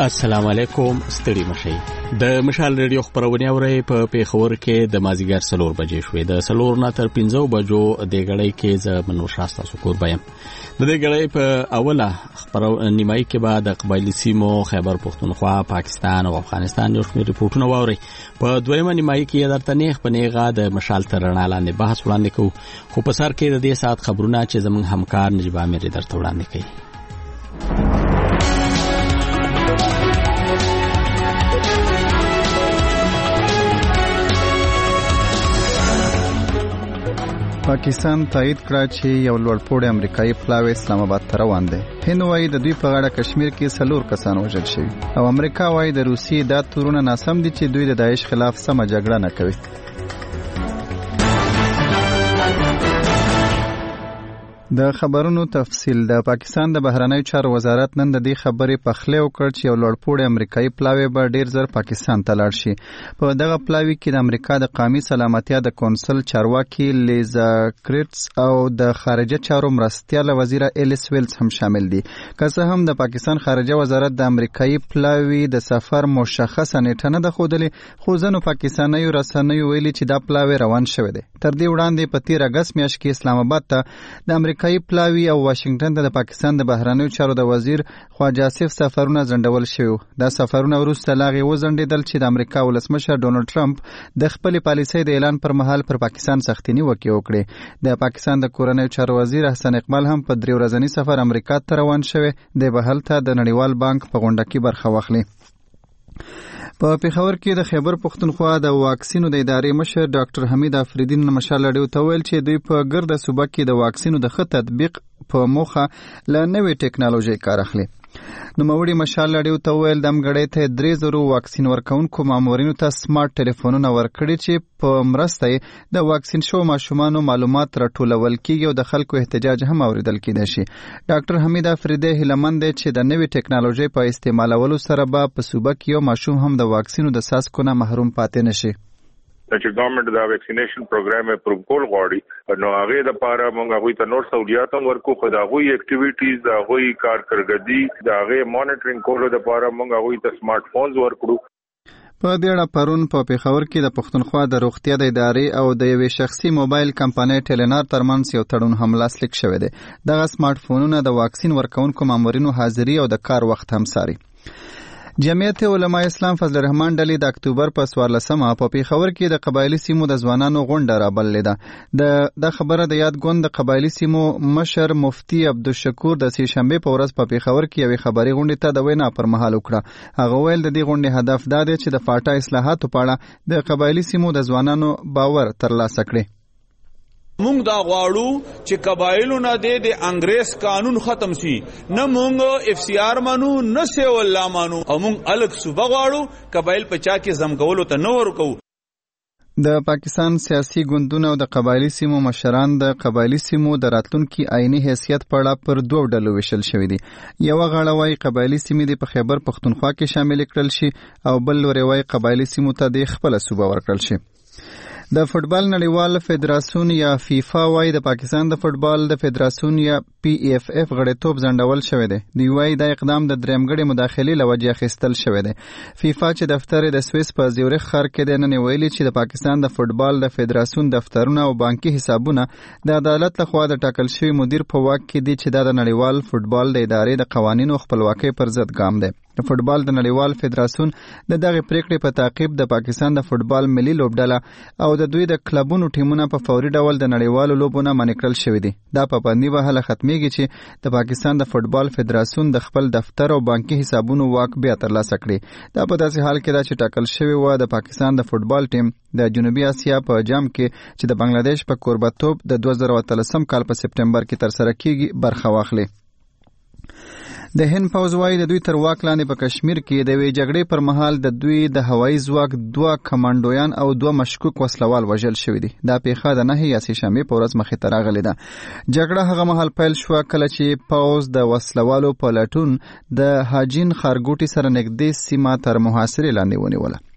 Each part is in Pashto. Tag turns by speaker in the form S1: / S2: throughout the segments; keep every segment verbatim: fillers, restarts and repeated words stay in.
S1: السلام علیکم، ستړي مشئ. د مشال ریډیو خبرونه اورئ په پیښور کې د مازیګر سلور بجې شوې. د سلور نه تر پنځو بجو د غړې کې ز منو شاسته سکور بایم. د دې غړې په اوله خبرو نیمای کې بعد د قبایلی سیمو خیبر پختونخوا، پاکستان او افغانستان یو شمېر ریپورتونه واوري. په دویمه نیمای کې درته نه خپنېغه د مشال ترڼا لاندې بحث وړاندې کوو، خو په سر کې د دې سات خبرونه چې زموږ همکار نجيب امیر درته وړاندې کوي.
S2: پاکستان تایید کړ چې یو لوړپوړی امریکایي پلاوی اسلام آباد ته روان دی. هند وايي د دوی په غاړه کشمیر کې څلور کسان وژل شوي او امریکا وايي د روسیې دا تورونه ناسم دي چې دوی د داعش خلاف سمه جګړه نه کوي. د خبرونو تفصیل. د پاکستان د بهرنیو چارو وزارت نن د دې خبرې پخلی وکړ چې یو لوړپوړی امریکایي پلاوی به ډیر زر پاکستان ته لاړ شي. په دغه پلاوی کې د امریکا د قومي سلامتیا د کونسل چارواکي لیزا کرټس او د خارجه چارو مرستیال وزیر الیس ویلز هم شامل دي. که څه هم د پاکستان خارجه وزارت د امریکایي پلاوی د سفر مشخصه نیټه نه ده ښودلې، خو ځینو پاکستانیو رسنیو ویلي چې دا پلاوی روان شوی دی. تر دې وړاندې په تیر اګست میاشت کې اسلام آباد ته د امریکایي پلاوی او واشنگټن ته د پاکستان د بهرنیو چارو د وزیر خواجه آصف سفرونه ځنډول شوي. دا سفرونه وروسته لا هغې وځنډېدل چې د امریکا ولسمشر ډونالډ ټرمپ د خپلې پالیسۍ د اعلان پر مهال پر پاکستان سختې نیوکې وکړې. د پاکستان د کورنیو چارو وزیر حسن اقبال هم په درې ورځني سفر امریکا ته روان شوی دی، به هلته د نړیوال بانک په غونډه کې برخه واخلي. په پیښور کې د خیبر پختونخوا د واکسینو د ادارې مشر ډاکټر حمید افریدی مشال ډیو ته ویل چې دوی په ګرده صوبه کې د واکسینو د ښه تطبیق په موخه له نوې ټیکنالوژي کار اخلي. نوموړي مشال ډیو ته ویل د امګړې ته درې زرو واکسین ورکونکو مامورینو ته سمارټ ټلیفونونه ورکړي چې په مرسته د واکسین شو ماشومانو معلومات راټولول کیږي او د خلکو احتجاج هم اوریدل کیدای شي. ډاکټر حمید افریدی هیلمند دی چې د نوې ټیکنالوژي په استعمالولو سره به په صوبه کې یو ماشوم هم د واکسینو د څاڅکو نه محروم پاتې نشي.
S3: چې ګورنمنت دا ویکسینیشن پروګرام اپروو کول غواړي، نو هغه د پاره موږ هغه ته نور سہولیات هم ورکو، خو دا غوي اکټیویټیز دا غوي کارکړګدي دا غوي مانیټرینګ کولو د پاره موږ هغه ته سمارټ فونز ورکړو.
S2: په دې اړه پرون په پیښور کې د پښتونخوا د روغتیا د ادارې او د یوې شخصي موبایل کمپنۍ ټیلنار ترمنځ یو تړون هم لاسلیک شوی دی. دغه سمارټ فونونه د واکسین ورکونکو مامورینو حاضري او د کار وخت هم څاري. جمعیت علماء اسلام فضل الرحمن ډلې د اکتوبر په څوارلسمه په پیښور کې د قبایلی سیمو د ځوانانو غونډه رابللې ده. د د خبره د یاد ګوند د قبایلی سیمو مشر مفتی عبدالشکور د سې شنبه په ورځ په پیښور کې یوې خبري غونډې ته د وینا پر مهال وکړه. هغه ویل د دې غونډې هدف دا دی چې د فاټا اصلاحاتو په اړه د قبایلی سیمو د ځوانانو باور ترلاسه کړي.
S4: مونږ دا غواړو چې قبایلو نه د انګریز قانون ختم شي، نه مونږ اف سی آر مانو نه سی والله مانو، او مونږ الګ صوبه غواړو، قبایل په چا کې زمګولو ته نه ورکو.
S2: د پاکستان سیاسي ګوندونو او د قبایلی سیمو مشران د قبایلی سیمو د راتلونکي آئینی حیثیت په اړه پر دوه ډلو ویشل شوي دي. یو غاړه وايي قبایلی سیمې د په خیبر پختونخوا کې شامل کړل شي او بل لوري وايي قبایلی سیمو ته د خپل صوبه ورکړل شي. د فوټبال نړیوال فدراسیون یا فیفا وايي د پاکستان د فوټبال د فدراسیون یا پی ایف اف غړیتوب ځنډول شوی دی. دوی وايي دا اقدام د درېمګړې مداخلې له وجې اخیستل شوی دی. فیفا چې دفتر د سویس په زیورخ ښار کې دی، نن ویلي چې د پاکستان د فوټبال د فدراسیون دفترونه او بانکي حسابونه د عدالت لخوا د ټاکل شوي مدیر په واک کې دي چې دا د نړیوال فوټبال د ادارې د قوانینو خپلواکۍ پر ضد ګام دی. د فوټبال د نړیوال فدراسیون د دغه پریکړې په تعقیب د پاکستان د فوټبال ملي لوبډله او د دوی د کلبونو ټیمونه په فوري ډول د نړیوالو لوبو نه منع کړل شوي دي. دا پابندي به هله ختمیږي چې د پاکستان د فوټبال فدراسیون د خپل دفتر او بانکي حسابونو واک بیا ترلاسه کړي. دا په داسې حال کې ده چې ټاکل شوی و د پاکستان د فوټبال ټیم د جنوبي اسیا په جام کې چې د بنگلاديش په کوربتوب د دوه زره اتلسم کال په سپټمبر کې تر سره کیږي برخه واخلي. د هند پوځ وايي د دوی تر واک لاندې په کشمیر کې د وی جګړې پر مهال د دوی د هوایي ځواک دوه کمانډویان او دوه مشکوک وسلوال وژل شوي دي. دا پیښه د نهه یا سې شنبې په ورځ مخې ته راغلې ده. جګړه هغه مهال پیل شوه کله چې پوځ د وسلوالو په لټون د هاجین ښارګوټي سره نږدې سیمه تر محاصرې لاندې ونیوله.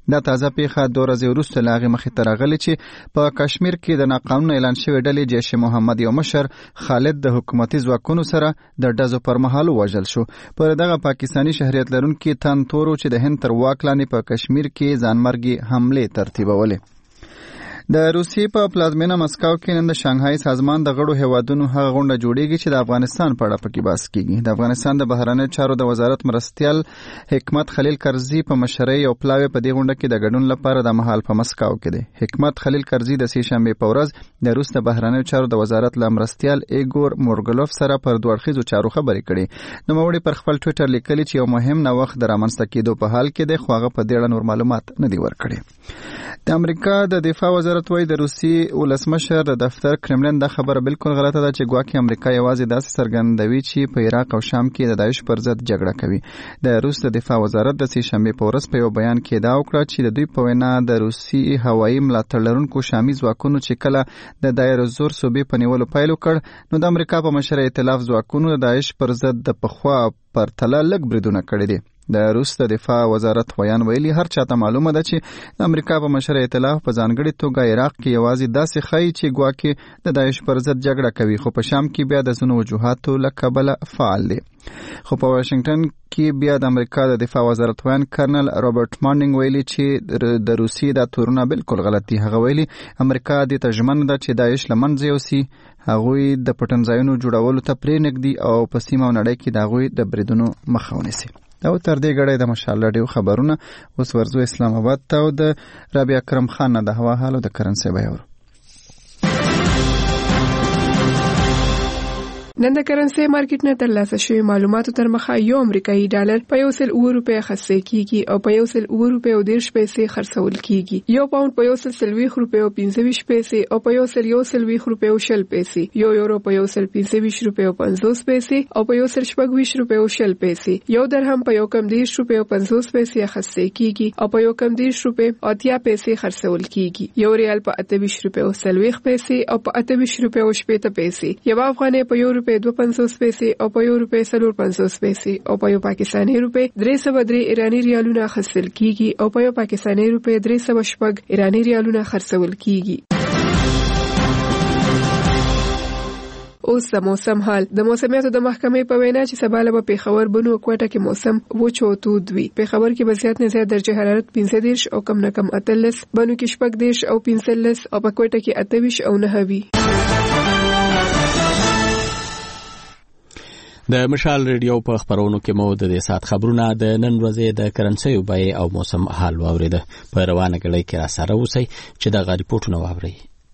S2: دا تازه پیښه دوه ورځې وروسته له هغې مخې ته راغلې چې په کشمیر کې د ناقانونه اعلان شوې ډلې جیش محمد یو مشر خالد د حکومتي ځواکونو سره د ډزو پر مهال ووژل شو. پر دغه پاکستاني شهریت لرونکي تن تورو چې د هند تر واک لاندې په کشمیر کې ځانمرګي حملې ترتیبولې. د روسیې په پلازمینه مسکو کې نن د شانګهای سازمان د غړو هیوادونو هغه غونډه جوړیږي چې د افغانستان په اړه پکې بحث کیږي. د افغانستان د بهرنیو چارو د وزارت مرستیال حکمت خلیل کرزي په مشرۍ او پلاوی په دې غونډه کې د ګډون لپاره د مهال په مسکو کې دی. حکمت خلیل کرزي د سې شنبه په ورځ د روس د بهرنیو چارو د وزارت له مرستیال ایګور مورګلوف سره پر دوه اړخیزو چارو خبرې کړې. نوموړي پر خپل ټویټر لیکلي چې یو مهم نوښت د رامنځته کېدو په حال کې دی، خو هغه په دې اړه نور معلومات نه دي ورکړي. د امریکا د دفاع وزارت وايي د روسي ولسمشر د دفتر کرملین دا خبره بالکل غلطه ده چې ګواکې امریکا یوازې داسې څرګندوي چې په عراق او شام کې د داعش پر ضد جګړه کوي. د روس د دفاع وزارت د سې شنبه په ورځ په یو بیان کې دا وکړه چې د دوی په وینا د روسي هوایي ملاتړ لرونکو شامي ځواکونو چې کله د دایر الزور صوبې په نیولو پیل وکړ، نو د امریکا په مشرۍ ائتلاف ځواکونو د داعش پر ضد د پخوا پرتله لږ بریدونه کړي دي. د روس د دفاع وزارت ویان ویلي هر چاته معلومه ده چې د امریکا په مشرۍ ائتلاف په ځانګړي توګه عراق کې یوازې داسې ښیي چې ګواکې د داعش پر ضد جګړه کوي، خو په شام کې بیا د ځینو وجوهاتو له کبله فعال دي. خو په واشنگټن کې بیا د امریکا د دفاع وزارت ویان کرنل رابرټ مانډینګ ویلي چې د روسیې دا تورونه بالکل غلط دي. هغه ویلي امریکا دې ته ژمنه ده چې داعش له منځه یوسي، هغوی د پټنځایونو جوړولو ته پرېنږدي او په سیمه او نړۍ کې د هغوی د بریدونو مخه ونیسي. دا تر دې غړې د مشال رادیو خبرونه. اوس ورځو اسلام آباد ته او د رابعه کرم خان نه د هوا حال او د کرنسي بیاور.
S5: نن د کرنسي مارکیټ نه ترلاسه شوی معلوماتو تر مخه یو امریکایي ډالر په یو سل اوه روپۍ خرڅ کیږي او په یو سل اوه روپۍ او دیرش پیسې خرڅول کیږي. یو پاوند په یو سل سلويخ روپۍ او پنځه ویشت پیسې او په یو سل یو سلويخ روپۍ او شل پیسې. یو یورو په یو سل پنځه ویشت روپۍ او پنځوس پیسې او په یو سل شپږ ویشت روپۍ او شل پیسې. یو درهم په یو کم دیرش روپۍ او پنځوس پیسې خرڅ کیږي او په یو کم دیرش روپۍ او اتیا پیسې خرڅول کیږي. یو ریال په اته ویشت روپۍ او سلويخ پیسې او په اته ویشت روپۍ او شپږ پیسې. یو افغانۍ په یو روپۍ دوه پنځوس پیسې او په یو روپۍ څلور پنځوس پیسې او په یو پاکستاني روپۍ درې سوه درې ایراني ریالونه خرڅول کیږي او په یو پاکستاني روپۍ درې سوه شپږ ایراني ریالونه خرڅول کیږي. اوس د موسم حال. د موسمیاتو د محکمې په وینا چې سبا له پیښور بنو کوټه کې موسم وچ او تود وي. پیښور کې به زیات نه زیات درجه حرارت پنځه دیرش او کم نه کم اتلس، بنو کې شپږ دیرش او پنځلس او په کوټه کې اته ویشت او نهه وي.
S1: د مشال ریډیو په خبرونو کې مو د دې سات خبرونه د نن ورځې د کرنسي بیې او موسم حال واوریده. په روانه غړي کې را سره اوسئ چې د غری پورتونه واوري.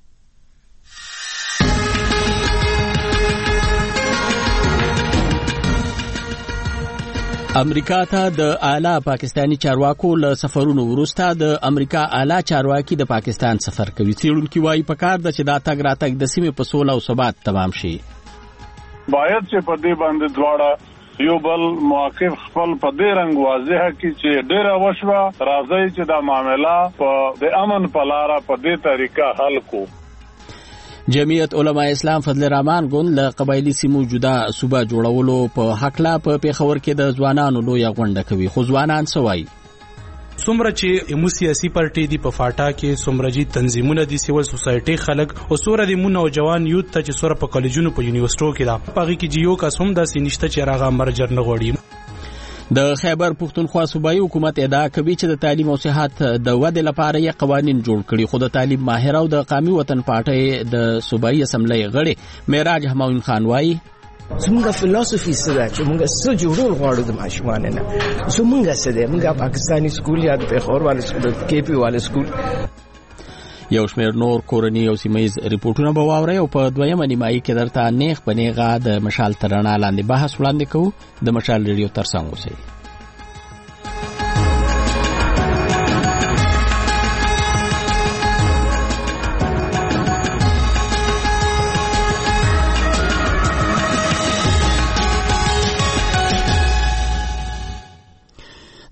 S1: امریکا ته د اعلی پاکستانی چارواکو له سفرونو وروسته د امریکا اعلی چارواکي د پاکستان سفر کوي. څېړونکي وايي پکار ده چې دا تګ راتګ د سیمې په سوله او ثبات تمام شي.
S6: باید چې په دې باندې دواړه یو بل موقف خپل په دې رنګ واضح کی چې ډیره وشوه، راځي چې دا معاملې په د امن په لار په دې طریقه حل کو.
S1: جمعیت علماء اسلام فضل الرحمن ګوند له قبایلی سیمو جدا صوبه جوړولو په حقله په پیښور کې د ځوانانو لوی غونډه کوي. خو ځوانان څه وایي؟
S7: څومره چې مو سیاسي پارټي دی په فاټا کې، څومره چې تنظیمونه دي، سیول سوسایټي خلک او څومره د مو نوجوان یوت ته چې څومره په کالجونو په یونیورسيټو کې دا پغې کې جیو کا سوم د سینشته چې راغه مرجر نه غوړي. د خیبر پختونخوا صوبایي حکومت ادعا کوي چې د تعلیم او صحت د ودې لپاره یې قوانين جوړ کړي، خو د تعلیم ماهر او د قومي وطن پارټي د صوبایي اسمبلی غړي معراج همایون خان وایي
S8: زمونږ فلسفي سره چې موږ څه جوړول غواړو د ماشومان نه زمونږ څه دی، موږ پاکستاني سکول یا د پیښور والے سکول، کې پی والے سکول.
S1: یو شمېر نور کورني او سیمایي ریپورتونه به واورئ او په دویمه نیمایي کې درته نیغ په نیغه د مشال ترانه لاندې بحث وړاندې کوو. د مشال ریډیو ترڅنګ اوسئ.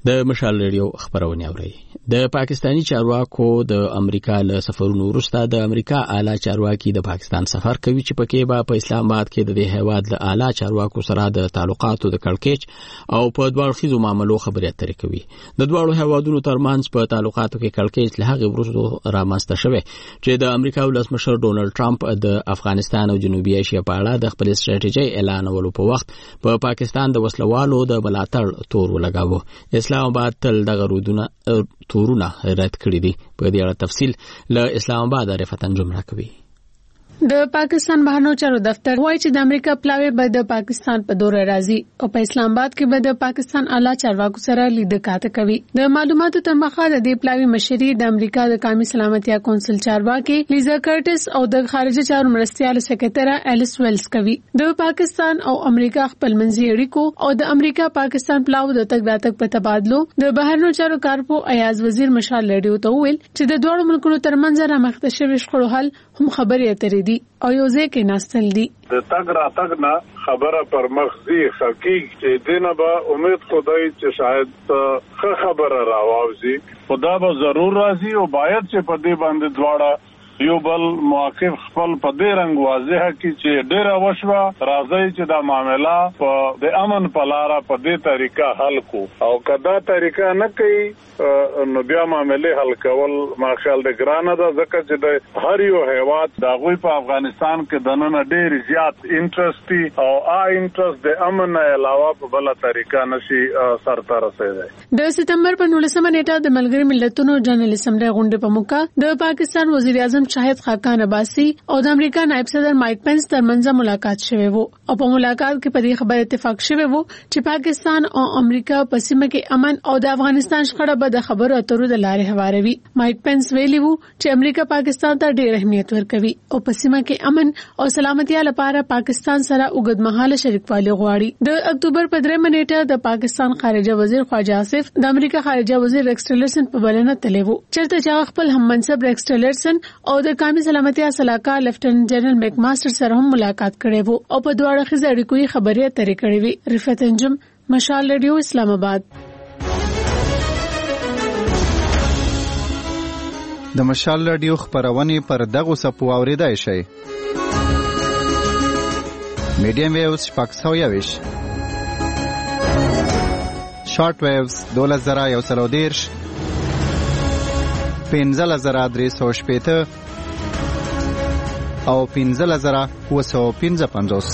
S1: د مشال ریډیو خبرونه اوري. د پاکستانی چارواکو د امریکا له سفرونو وروسته د امریکا اعلی چارواکي د پاکستان سفر کوي چې پکې به په اسلام آباد کې د دې هیواد له اعلی چارواکو سره د تعلقاتو د کړکېچ او په دوه اړخیزو معاملو خبرې اترې کوي. د دوه هیوادونو ترمنځ په تعلقاتو کې کړکېچ له هغه وروسته رامنځته شوی چې د امریکا ولسمشر ډونالد ټرمپ د افغانستان او جنوبي اسیا په اړه د خپل ستراتیژي اعلانولو په وخت په پا پاکستان د وسلوالو د ملاتړ تور ولګاوه. اسلام آباد تل دغه رودونه تورونه رد کړی دي. په دې اړه تفصیل له اسلام آباد رفتن جمله کوي.
S9: د پاکستان بهرنیو چارو دفتر وایي چې د امریکا پلاوی به د پاکستان په دوره راځي او په اسلام آباد کې به د پاکستان اعلی چارواکو سره لیدکاته کوي. د معلوماتو تر مخه د دې پلاوی مشري د امریکا د قومي سلامتیا کونسل چارواکي لیزا کرټس او د خارجه چارو مرستيال سکرټری الیس ویلز کوي. د پاکستان او امریکا خپل منځي اړیکو او د امریکا پاکستان پلاو د تګ راتګ په تبادلو د بهرنیو چارو کارپو ایاز وزیر مشال لړیو ته ویل چې د دوه ملکونو ترمنځ رامخته شوی شخړو حل هم خبرې اترې دي او یو ځکه ناستل دي.
S6: د تګ را تګ نه خبره پر مخزي حقیقت چې دینه به امید خدای چې شاید ښه خبره راوځي خدا به ضرور راځي او باید چې په دې باندې دواړه یو بل موقف خپل په دې رنګ واضح کی چې ډیره وشوه راځي چې دا معاملې په د امن په لار په دې طریقه حل کو او کدا طریقه نه کوي نو بیا معاملې حل کول ما خیال د ګرانه ده ځکه چې د هر یو هیواد د غوي په افغانستان کې د نن ډیر زیات انټرست او آ انټرست د امن علاوه په بل طریقه نشي سرته رسیدي.
S9: د سپتمبر په نولسمه نیټه د ملګری ملتونو جنرال اسمبلی غونډې په موقع د پاکستان وزیر اعظم شاهد خاقان عباسی او د امریکا نائب صدر مایک پنس ترمنځ ملاقات شوه وو او په ملاقات کې په دې خبره اتفاق شوه وو چې پاکستان او امریکا په سیمه کې امن او د افغانستان شخړه به د خبرو اترو د لارې هواروي. مایک پنس ویلي وو چې امریکا پاکستان ته ډېر اهمیت ورکوي او په سیمه کې امن او سلامتیا لپاره پاکستان سره اوږدمهاله شریکوالی غواړي. د اکتوبر په درېمه نیټه د پاکستان خارجه وزیر خواجه آصف د امریکا خارجه وزیر ریکس ټیلرسن په بلنه تللی وو چېرته چې خپل هم منصب ریکس ټیلرسن او د قومي سلامتیا سلاکار لیفټننټ جنرال میک ماستر سره هم ملاقات کړې وو او په دوه اړخیزه اړیکو خبرې اترې کړې وې. رفعت انجم، مشال ریډیو، اسلام آباد.
S2: د مشال ریډیو خبرونه پر دغه سپو اوریدای شي. میډیم ویوز شپږ سوه یویش، شارټ ویوز دوله زره یو سل او دېرش، پنځه زره درې سوه شپېته او پنځه زره اووه سوه پنځه پنځوس.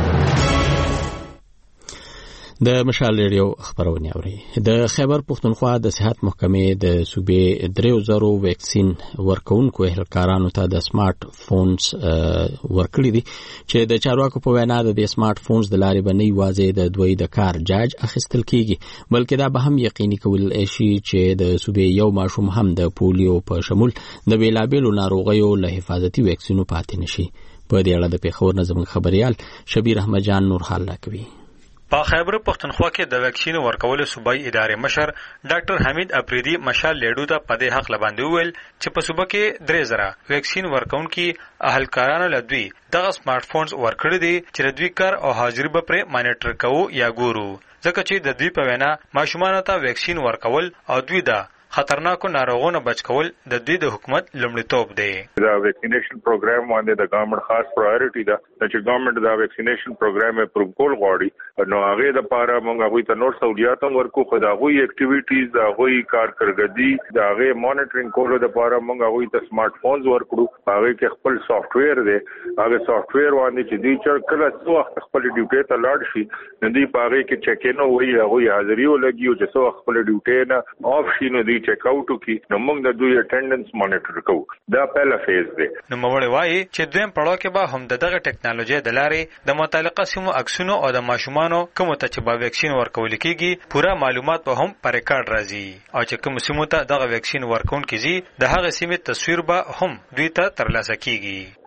S1: د مشال ریډیو خبرونه اوري. د خیبر پختونخوا د صحت محکمې د صوبې دریو زرو ویکسین ورکوونکو اهلکارانو ته د سمارټ فونز ورکړي دي چې د چارواکو په وینا د سمارټ فونز د لارې باندې واځي د دوی د کار جاج اخیستل کیږي بلکې دا به هم یقیني کول شي چې د صوبې یو ماشوم هم د پولیو په شمول د بیلابیلو ناروغیو له حفاظتي ویکسینو پاتې نشي. په دې اړه د پیښور نه زموږ خبريال شبیر احمد جان نور حال راکوي.
S10: په خیبر پختونخوا کې د ویکسین ورکولو صوبایي ادارې مشر ډاکټر حمید افریدي مشال لیډو ته په دې حق لباندې وویل چې په صوبه کې درې زره ویکسین ورکونکي اهلکارانو له دوی دغه سمارټ فونز ورکړي دي چې د دوی کار او حاضري به پرې مانیټر کوو یا ګورو ځکه چې د دوی په وینا ماشومانو ته ویکسین ورکول او دوی دا خطرناکو ناروغونو بچ کول د دوی د حکومت لومړیتوب دی.
S3: دا ویکسینیشن پروګرام باندې د ګورنمنت خاص پرایورټي ده چې ګورنمنت دا ویکسینیشن پروګرام اپروو کول غواړي نو هغه د لپاره موږ هغه ته نور سہولیات ورکو خو دا غوي اکټیویټیز دا غوي کارکړګدي دا غوي مانیټرینګ کولو د لپاره موږ هغه ته سمارټ فونز ورکړو هغه کې خپل سافټ ویر دی هغه سافټ ویر باندې چې دوی چې کله څو خپل ډیوټي ته لاړ شي نو دوی په هغه کې چیک ان وي هغه حاضري ولګي او چې څو خپل ډیوټي نه آف شي نو دوی چیک اوټ کی نو موږ د دوی اټینډنس مانیټر کوو. دا پهلا فیز دی.
S10: نو موږ وایي چې دویم پړاو کې به هم دغه ټیکنالوژي د لارې د متعلقه سیمو عکسونو او د ماشومانو کوم ته چې به ویکسین ورکول کیږي پوره معلومات به هم پر ریکارډ راځي او چې کوم سیمو ته دغه ویکسین ورکون کیږي د هغه سیمې تصویر به هم دوی ته ترلاسه کیږي.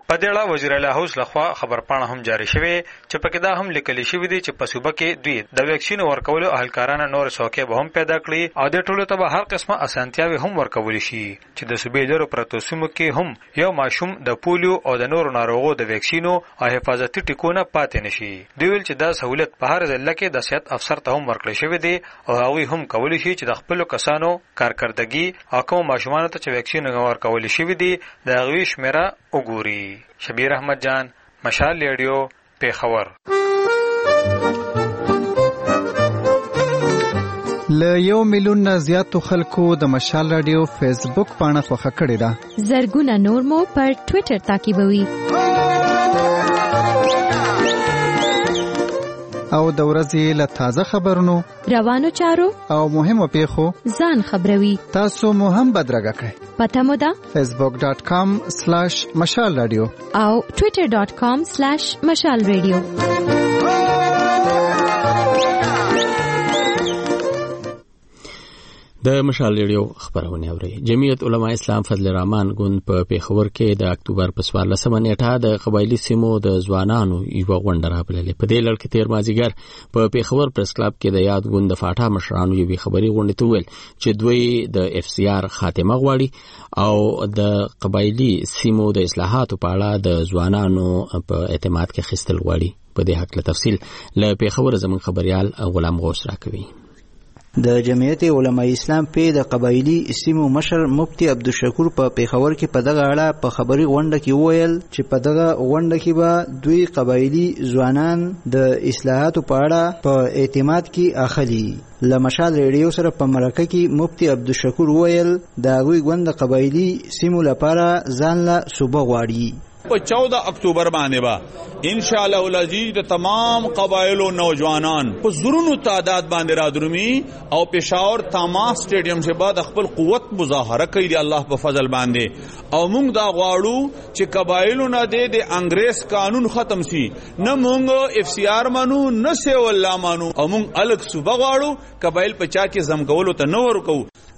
S10: په دې اړه وزیر اعلی هاوس لخوا خبرپاڼه هم جاری شوې چې پکې دا هم لیکل شوی دی چې په صوبه کې دوی د ویکسین ورکولو اهلکارانه نور څوکۍ به هم پیدا کړي او د ټولو ته به هر قسمه اسانتیاوي هم ورکول شي چې د صوبې لرو پرتو سیمو کې هم یو ماشوم د پولیو او د نورو ناروغو د ویکسینو او حفاظتي ټیکونه پاتې نشي. دوی ویل چې دا سہولت په هر ضلع کې د صحت افسر ته هم ورکړل شوی دی او هغوی هم کولی شي چې د خپل کسانو کارکردګي او کوم ماشومان ته چې ویکسین ورکول شوی دی د هغوی شمیره وګوري. شبیر احمد جان، مشال ریډیو، پیښور.
S2: ل یو میلیون نه زیاتو خلکو د مشال رادیو فیسبوک پاڼه خوښه کړې ده.
S11: زرګونه نور مو پر ټوئیټر تعقیبوي.
S2: او د ورځې له تازه خبرونو،
S11: روانو چارو
S2: او مهمو پیښو
S11: ځان خبروي.
S2: تاسو مو هم بدرګه کړئ.
S11: پته مو ده
S2: facebook dot com slash مشال رادیو
S11: او twitter dot com slash مشال رادیو.
S1: د مشال ریډیو خبرونه اوري. جمعیت علماء اسلام فضل الرحمن ګوند په پیښور کې د اکتوبر په څوارلسمه نیټه د قبایلی سیمو د ځوانانو یو غونډه راپللې. په دې لړ کې تیر مازیګر په پیښور پریس کلب کې د یاد ګوند د فاټا مشرانو یو خبري غونډه ته ویل چې دوی د اف سی آر خاتمه غواړي او د قبایلی سیمو د اصلاحاتو په اړه د ځوانانو په اعتماد کې خستل غواړي. په دې حق له تفصیل له پیښور زمون خبريال غلام غوث راکوي.
S12: د جمعیت علماء اسلام په د قبایلی سیمو مشر مفتی عبدالشکور په پیښور کې په دغه اړه په خبري غونډه کې وویل چې په دغه غونډه کې به دوی قبایلی ځوانان د اصلاحاتو په اړه په اعتماد کې اخلي. لمشال ریډیو سره په مرکه کې مفتی عبدالشکور وویل د هغوی ګوند د قبایلی سیمو لپاره ځان له صوبه غواړي.
S4: په چودہ اکتوبر باندې با ان شاء الله العزیز د تمام قبایل او نوجوانان په زورونو تعداد باندې را درومي او پېښور تاما سټیډیم سے بعد خپل قوت مظاهره کوي د الله په فضل باندې او موږ دا غواړو چې قبایلو نه د انګریز قانون ختم شي. نه موږ اف سی آر مانو نه سی والله مانو او موږ الګ صوبه غواړو قبایل په چا کې زمګولو ته نه ورکو.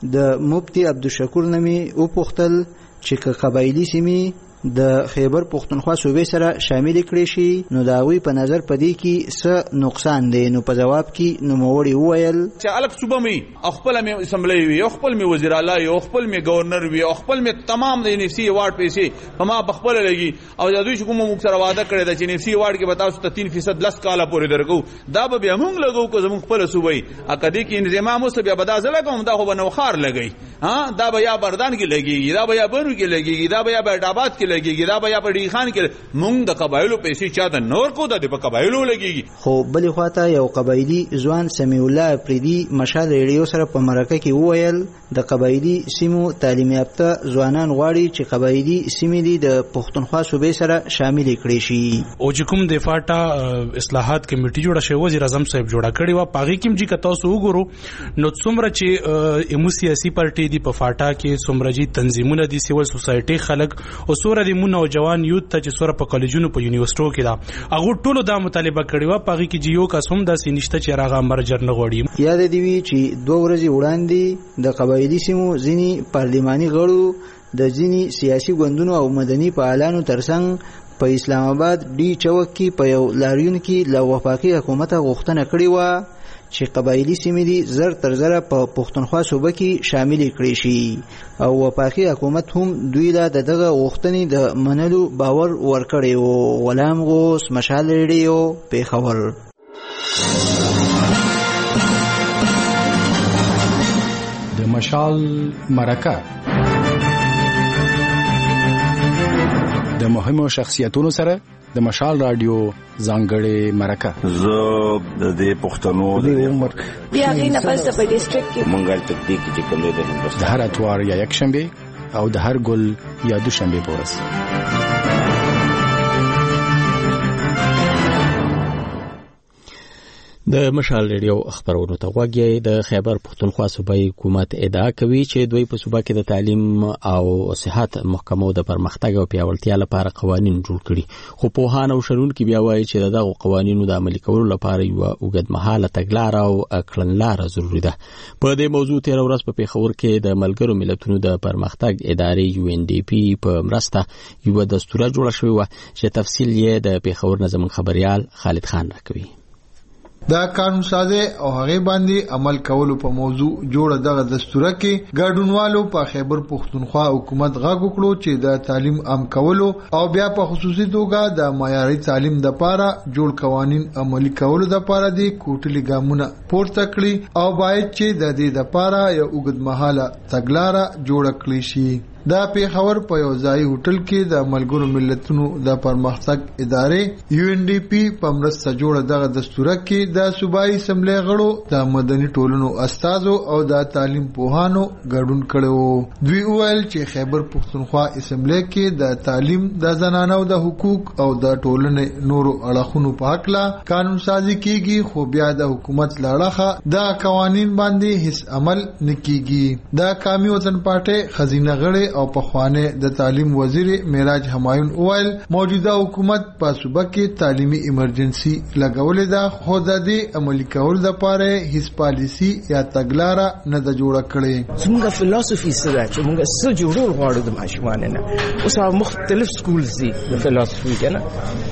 S12: د مفتی عبدالشکور نمی او پختل چې قبایلی سیمې د خیبر پختونخوا صوبې سره شامل کړي شي نو دا وی په نظر پدې کې څه نقصان دی. نو په جواب کې نو موړي وویل
S4: چې الګ صوبه می خپل می اسمبلی وي خپل می وزیر اعلی او خپل می گورنر وي او خپل می تمام د انفسی وارد پیسې په ما بخپل لګي او د دوی کوم موږ سره وعده کړی د چې انفسی وارد کې بتاو ست تین فیصد لس کاله پورې درکو دا به موږ لګو کو زموږ خپل صوبې اکدي کې انضمام اوس بیا بدازه لګوم دا خو بنو خار لګي ها دا به یا بردان کې لګي دا به یا بنو کې لګي دا به یا بیډاباد کې لګي دا به یا په ډی خان کې مونږ د قبایلو پیسې چا د نور کو د په قبایلو لګيږي.
S12: خو بلې خواته یو قبایلی ځوان سمیع الله افریدي مشال ریډیو سره په مرکه کې وویل د قبایلی سیمو تعلیم یافته ځوانان غواړي چې قبایلی سیمې دي د پښتونخوا صوبې سره شامل کړي شي.
S7: او چې کوم د فاټا اصلاحات کمیټي جوړه شوی وزیر اعظم صاحب جوړه کړې و پاغي کوم چې کتاو سو وګورو نو څومره چې ایمو سیاسي پارټي دی په فاټا کې څومره جی تنظیمونه دي سیول سوسایټي خلک او سوره د مون نوجوان یوت ته چې سوره په کالجونو په یونیورسيټو کې دا هغه ټولو دا مطالبه کړې و پاغي کې جیو کا سوم د سینشته چې راغه مرجر نه غوړي.
S12: یاد دی وی چې دوه ورځې وړاندې د قبایلی سیمو ځینی پارلماني غړو د ځینی سیاسي ګوندونو او مدني فعالانو ترڅنګ په اسلام آباد ډی چوک کې په یو لاریون کې له وفاقي حکومت غوښتنه کړې و چې قبایلی سیمې دي زر تر زر په پښتونخوا صوبه کې شامل کړي شي او وفاقي حکومت هم دوی له دغه غوښتنې د منلو باور ورکړي او غلام غوث مشال ریډیو پیښور.
S13: د مشال مرکه د مهمو شخصیتونو سره د مشال رادیو ځانګړې مرکه.
S14: زه د دې پښتنو د عمر
S15: بیا غي نه پس په ډیسټریکټ کې
S14: مونږه تدقیق چې کوم دی
S13: د هر اتوار یا یک شنبه او د هر ګل یا دوشنبه پورس.
S1: د مشال ریډیو خبرونو ته غوږی. د خیبر پختونخوا صوبایي حکومت ادعا کوي چې دوی په صوبا کې د تعلیم او صحت محکمو د پرمختګ او پیاوړتیا لپاره قوانين جوړ کړي، خو پوهان او شنونکي بیا وایي چې دغه قوانینو د عملي کولو لپاره یو اوږدمهاله تګلاره او کړنلاره ضروري ده. په دې موضوع تیر ورځ په پیښور کې د ملګرو ملتونو د پرمختګ ادارې یو ان ډي پی په مرسته یو دستور جوړ شوی و چې تفصیل یې د پیښور نظم خبريال خالد خان راکوي.
S16: دا قانون سازه او هغه باندې عمل کولو په موضوع جوړه دغه دستوره کې ګډونوالو په خیبر پختونخوا حکومت غاګ وکړو چې د تعلیم عام کولو او بیا په خصوصي توګه د معیاري تعلیم د لپاره جوړ قوانين عملي کولو د لپاره دي کوټلي ګامونه پورته کړی او باید چې د دې لپاره یو اوږدمهاله تګلاره جوړ کړی شي. دا پیښور په یو ځای هوټل کې د ملګرو ملتونو د پرمختګ ادارې یو ان ډي پی په مرسته جوړه دغه دستوره کې د صوبایي اسمبلی غړو، د مدني ټولنو استادو او د تعلیم پوهانو ګډون کړو. دوی وویل چې خیبر پختونخوا اسمبلی کې د تعلیم، د زنانو د حقوق او د ټولنې نورو اړخونو په حق لا قانون سازي کیږي، خو بیا د حکومت لاړه د قوانین باندې هیڅ عمل نکېږي. د قومي وطن پارټي خزینه غړي او پخوانه د تعلیم وزیر معراج همایون اویل موجوده حکومت په صوبه کې تعلیمي ایمرجنسي لګولې ده، خو د دې عملي کول لپاره هیڅ پالیسی یا تګلاره نه د جوړه کړې.
S8: زموږه فلسفي سره چې موږ څه جوړول غواړو د ماشومان نه، اوس مختلف سکولز دي د فلسفي کنه،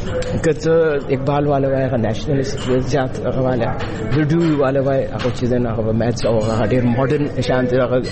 S8: کته اقبال والا وای، نېشنل زیات غواړي، ردوی والا وای، هغه چې نه هغه میتھس او هغه ډېر ماډرن شانت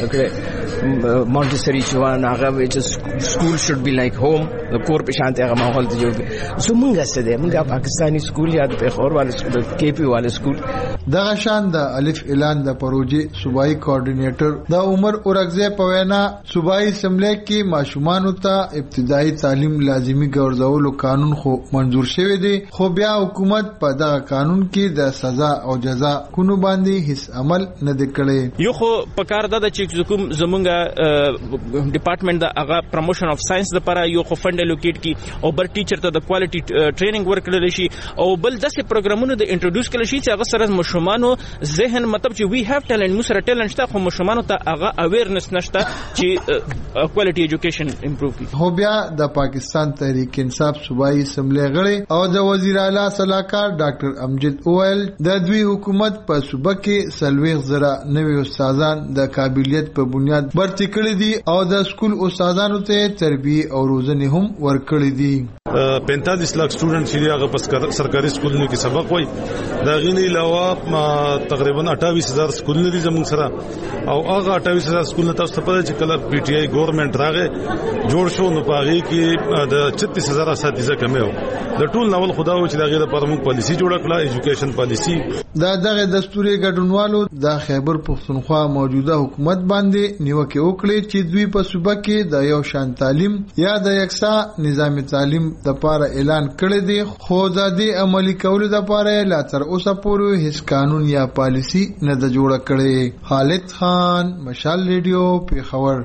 S8: هغه مونټسری شو هغه چې سکول شوډ بی لایک هوم، د کور په شانتي هغه ماحول ته جوړ. سو مونږه څه دي، مونږه پاکستانی سکول یا د پیښور والے سکول، کې پی والے سکول.
S16: دغه شان د الف اعلان د پروژې صوبایي کوارډینیټر د عمر اورغزه په وینا صوبایي اسمبلی کې ماشومان ته ابتدایي تعلیم لازمی ګرځولو قانون خو منزور شوی دی، خو بیا حکومت په دغه قانون کې د سزا او جزا کونو باندې هیڅ عمل نه دی کړی.
S17: یو خو په کار د چې کوم زمونږه ډپارټمنټ د هغه پروموشن اف ساينس لپاره یو خو فند الوکیټ کی او بل ټیچر ته د کوالټي ټریننګ ورکړل شي او بل داسې پروګرامونو د انټروډوس کړل شي چې هغه سره مشمانو ذهن مطلب چې وی هاف ټالنت، مو سره ټالنت شته، خو مشمانو ته هغه اویرنس نشته چې کوالټي ایجوکیشن امپروو کړي.
S16: خو بیا د پاکستان تحریک انصاف صوبایي اسمبلی غړي او د وزیر اعلی صلاحکار ډاکټر امجد اویل د دوی حکومت په صوبه کې سلويغ زره نوي استادان د قابلیت په بنیاد برتي کړي دي او د سکول استادانو ته تربیه او روزنه هم ورکړي دي.
S18: پینتالیس lakh student چې هغه په سرکاري سکولونو کې سبق وای، دا غینې علاوه تقریبا اٹھائیس ہزار سکولونه دي زموږ سره، او هغه اٹھائیس ہزار سکولونه تاسو ته پته چې کله پی ټی آی ګورنمنت راغې جوړ شو نو پاغي کې د چھتیس ہزار اساتذه کمه و. د ټول ناول خداو چې دا غیره پر موږ پالیسی جوړ کړه، ایجوکیشن پالیسی.
S16: دا دغه دستوري ګډونوالو د خیبر پختونخوا موجوده حکومت باندې نیوکه وکړي چې دوی په صوبه کې د یو شان تعلیم یا د یکسا نظام تعلیم د لپاره اعلان کړی دی، خو د دې عملي کولو لپاره لا تر اوسه پورې هیڅ قانون یا پالیسی نه د جوړه کړی. خالد خان، مشال ریډیو، پیښور.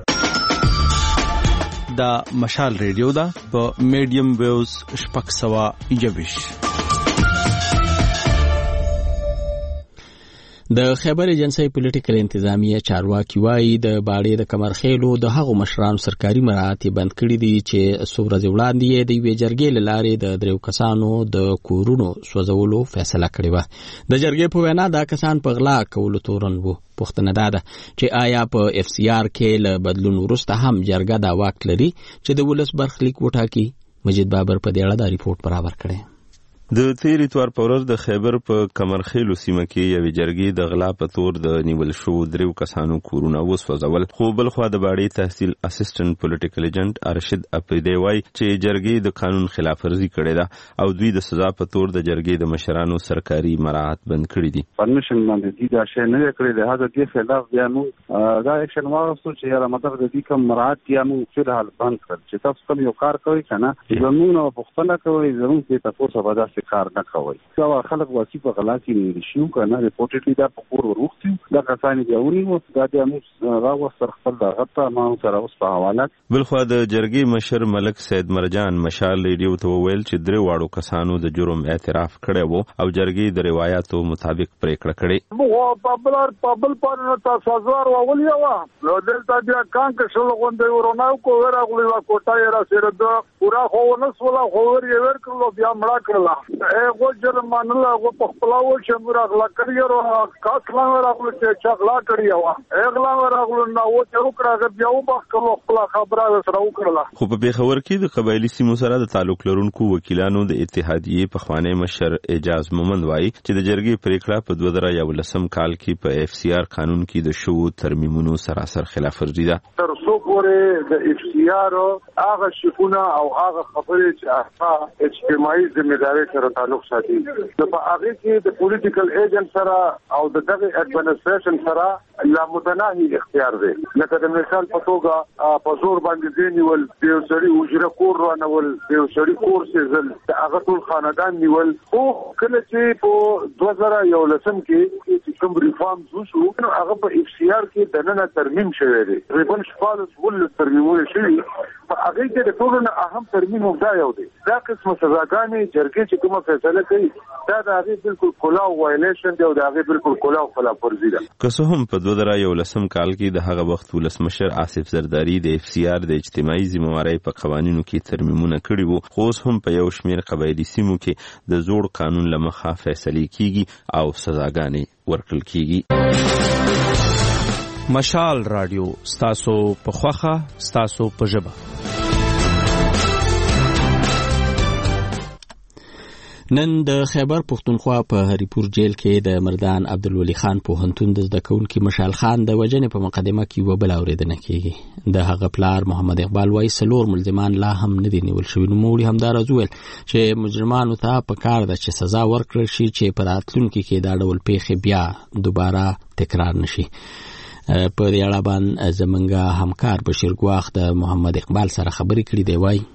S19: دا مشال ریډیو دا په میډیم ویوز شپږ سوه یوویش.
S1: د خیبر ایجنسی پولیټیکل انتظامیه چارواکي وایي د باړې د کمرخېلو د هغو مشرانو سرکاري مراعات بند کړي دي چې څو ورځې وړاندې د یوې جرګې له لارې د دریو کسانو د کورونو سوځولو فیصله کړې وه. د جرګې په وینا دا کسان په غلا کولو تورن وو. پوښتنه دا ده چې آیا په اف سی آر کې له بدلون وروسته هم جرګه دا واک لري چې د ولس برخلیک وټاکي؟ مجید بابر په دې اړه دا ریپورت برابر کړی.
S20: د تیر اتوار په ورځ د خیبر په کمرخېلو سیمه کې یوې جرګې د غلا په تور د نیول شوو دریو کسانو کورونه وسوځول، خو بلخوا د باړې تحصیل اسسټنټ پولیټیکل ایجنټ ارشد اپریدی وایي چې جرګې د قانون خلاف ورزي کړې ده او دوی د سزا په تور د جرګې د مشرانو سرکاري مراعات بند کړي دي.
S21: پرمیشن باندې دي دا شی نه کړی دی، هغه د خلاف بیا نو دا اکشن واغستو چې یاره مطلب د دې کوم مراعات یا نو فلحال بند کړ چې تاسو کوم یو کار کوي کنه زموږ نو پښتنه کوي زموږ ته تاسو به داسې کار نه کوي دا خلک واقعي په غلا کې شیو کنه ریپورټډلی دا په کور ورغتي دا کسان دی اوري مو دا د موږ راوستر خپل دا غته ما سره اوس په حواله
S20: بلخو د جرګې مشر ملک سید مرجان مشال ریډیو ته وویل چې درې واړو کسانو د جرم اعتراف کړی وو او جرګې د روایتو مطابق پریکړه کړې
S6: مو په بل په بل پاره تاسو زوار ولیا وا نو دلته بیا کان کې شل غونډې وروناو کو ورا غولي وا کوټه را سره د پورا خو نس ولا خو ور یې ور کړو بیا مړه کړل هغه جرمان له هغه په خپلو چې موږ اغلا کړیو او کاڅلا راغلو چې چغلا کړیو اغلا راغلو نو چې وکړه بیا وبخ کړو خپل خبره سره وکړه
S20: خو په پیښور کې د قبایلی سیمو سره د تعلق لرونکو وکیلانو د اتحادیې په خوانی مشر اعجاز مومند وایي چې د جرګې پریکړه په دوه زره یولسم کال کې په اف سی آر قانون کې د شو ترمیمونو سراسر خلاف ورزي ده
S6: تر څو پورې د اف سی آر هغه شکونه او هغه خبرې چې هغه اجتماعي ځمېداري سره تعلق ساتي د په هغه کې د پولیټیکل ایجنټ سره او د دغه اډمنسټریشن سره لا متناهي اختیار دی لکه د مثال په توګه په زور باندې دی نیول یو سړي وجره کور رانول یو سړي کور سیزل هغه ټول خاندان نیول او کله چې په دوه زره یولسم کې چې کوم ریفارم وشو نو هغه په اف سی آر کې دننه ترمیم شوی دی ریبن شپاله ول ترمیمونه شوی په هغه کې د ټولو نه اهم ترمیم هم دا یو دی دا قسمه سزاګانې جرګې چې کومه فیصله کوي دا د هغه بالکل کلاو وایلیشن دی او د هغه بالکل کلاو خلاف ورزي ده
S20: که څه هم په دوه زره یولسم کال کې د هغه وخت ولسمشر آصف زرداری د اف سی آر د اجتماعي ذمہواری په قوانینو کې ترمیمونه کړي وو خو اوس هم په یو شمېر قبایلی سیمو کې د زوړ قانون له مخه فیصله کیږي او سزاګانې ورکړل کیږي
S19: مشال رادیو ستاسو په خوخه ستاسو په ژبه
S1: نن د خیبر پختونخوا په هریپور جیل کې د مردان عبدالولی خان پوهنتون د زده کوونکي مشال خان د وژنې په مقدمه کې یوه بله اورېدنه کېږي د هغه پلار محمد اقبال وایي څلور ملزمان لا هم نه دي نیول شوي نوموړي همداراز وویل چې مجرمانو ته پکار ده چې سزا ورکړل شي چې په راتلونکي کې دا ډول پیښې بیا دوباره تکرار نشي په دې اړه باندې زمونږ همکار بشیر ګواخ د محمد اقبال سره خبرې کړې دی وایي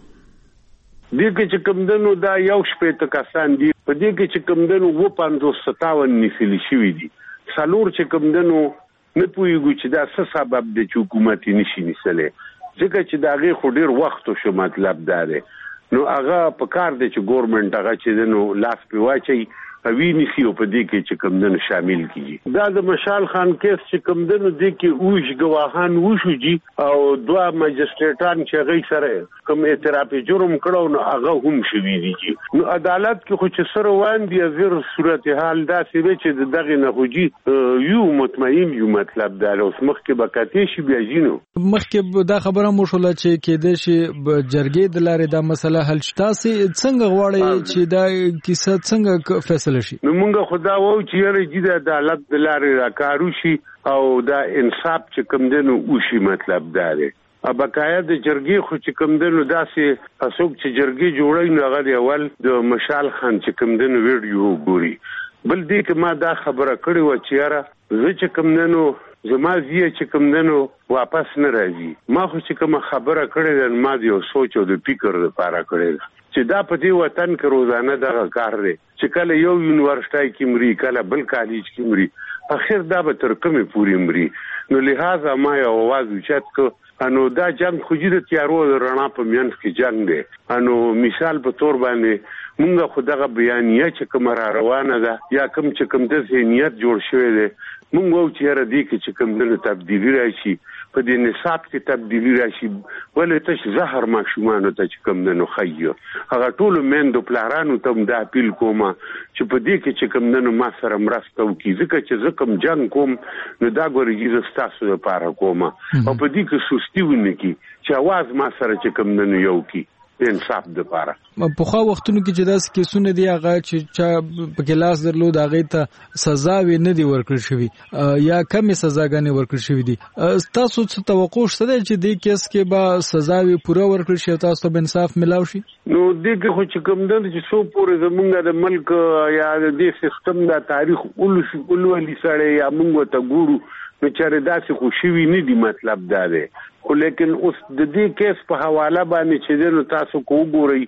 S5: دې کې چې کمدنو دا یو شپېته کسان دي په دې کې چې کمدنو و پنځوس ستاون نیسل شوي دي څلور چې کمدنو نه پوهېږو چې دا څه سبب دی چې حکومت یې نشي نیسلی ځکه چې د هغې خو ډېر وخت شو مطلب دا دی نو هغه په کار دی چې ګورمنټ هغه چې دی نو لاس پې واچوي وی نیسی او په دې کې چې کمدنو شامل کیږي دا د مشال خان کیس چې کمدنو دې کې اوش گواهان وشو جی او دوه ماجستریټان چې غي سره کوم اعتراف جرم کړو نو هغه هم شوی دي جی نو عدالت کې خو چې سره وان دي زیر صورتحال دا چې چې دغه نه خوجي یو مطمئن یو مطلب دا اوس مخکې بکاتې شي بیا جینو
S22: مخکې دا خبره مو شوله چې کېده شي جرګې د لارې دا مسله حل شي تاسو څنګه غواړئ چې دا کیسه څنګه فیصله شي
S5: نو موږ خدا وو چې یره د عدالت د لارې راکارو شي او دا انصاف چې کوم دنو وشي مطلب دا دی بقایا د جرګې خو چې کوم دنو داسې اسوک چې جرګې جوړای نو هغه اول د مشال خان چې کوم دنو ویډیو ګوري بل دې کې ما دا خبره کړې و چې یاره زه چې کوم دنو زما زیه چې کوم دنو واپس نه راځي ما خو چې کوم خبره کړې ده ما د یو سوچ او د فکر لپاره کړې ده چې دا په دې وطن کې روزانه دغه کار دی چې کله یو یونیورسيټي کې مري کله بل کالج کې مري اخر دا به تر کومه پوری مري نو لہذا ما یو आवाज وچت کو انو دا جنگ خو جوړ تیارو رڼا په میانس کې جنگ دی انو مثال په تور باندې مونږ خو دغه بیانیه چې کوم را روانه ده یا کوم چې کوم د ذهنیت جوړ شوی دی مونږ وو چې را دي چې کوم د تبدیلی راشي په دې نصاب کې تبدیلی راشي ولې ته زهر ماشومان ته چې کوم د نو خيو هغه ټول مندو پلارانو ته د اپیل کومه چې په دې کې چې کوم د نو ما سره مرسته وکړي ځکه چې زه کوم جنگ کوم نو دا ګورې ز تاسو لپاره کومه او په دې کې سستی ونه کی چې आवाज ما سره چې کوم د نو یو کی انصاف د پاره
S22: په خو وختونو کې چې داس کیسونه دی هغه چې چا په کلاس درلود هغه ته سزا وی نه دی ورکړل شوی یا کمې سزاګانې ورکړل شوی دي تاسو څه توقع شته چې دې کیس کې به سزا وی پوره ورکړل شي تاسو ته انصاف ملاو شي
S5: نو دې کې خو چې کوم د چې سو پورې زمونږ د ملک یا د دې سیستم د تاریخ اولو اولولي سره یا موږ ته ګورو نو چې داسې خو شوی نه دی مطلب دا دی خو لیکن اوس د دې کیس په حواله باندې چې نو تاسو کو ګورئ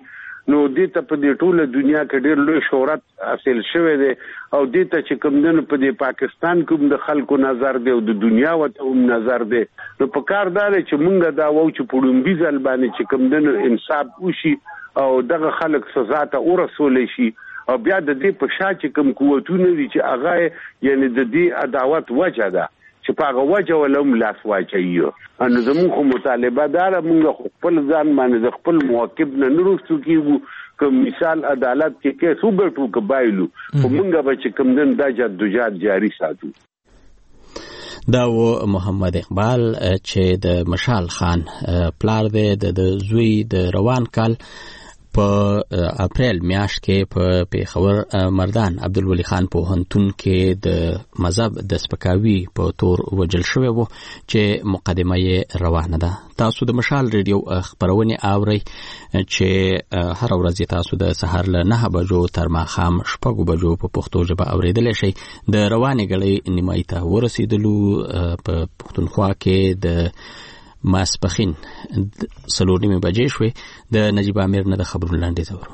S5: نو دې ته په دې ټوله دنیا کې ډېر لوی شهرت حاصل شوی دی او دې ته چې کوم دنه په دې پاکستان کې د خلکو نظر دی او د دنیا وته هم نظر دی نو په کار دار چې مونږ دا وو چې پړومبي ځل باندې چې کوم دنه انصاف وشي او دغه خلک سزا ته ورسول شي او بیا د دې په شا چې کوم قوتونه دي چې هغه یعنی د دې عداوت وجه ده چې په هغه وجه ولوم لاس واچي ان زموږ خو مطالبه دار موږ خپل ځان باندې د خپل موقف نه نرستو کیږو کوم مثال عدالت کې کیس وګټو کبایلو موږ به چې کوم دن د جدوجہد جاری ساتو.
S1: دا و محمد اقبال چې د مشال خان پلار دی د زوی د روان کال په اپریل میاشت کې په پیښور مردان عبدالولی خان په هنتون کې د مذهب د سپکاوي په تور وجل شوی وو چې مقدمه یې روانه ده. تاسو د مشال ریډیو خبرونه اورئ چې هر ورځ تاسو د سحر له نه بجو تر ماښام شپږ بجو په پښتو ژبه اوریدل شئ. د روانې غړي نیمای ته ورسېدلو په پښتونخوا کې د ماسپخین سلور نیمه بجې شوې. د نجیب امیر نه د خبرونو لاندې ته ورو.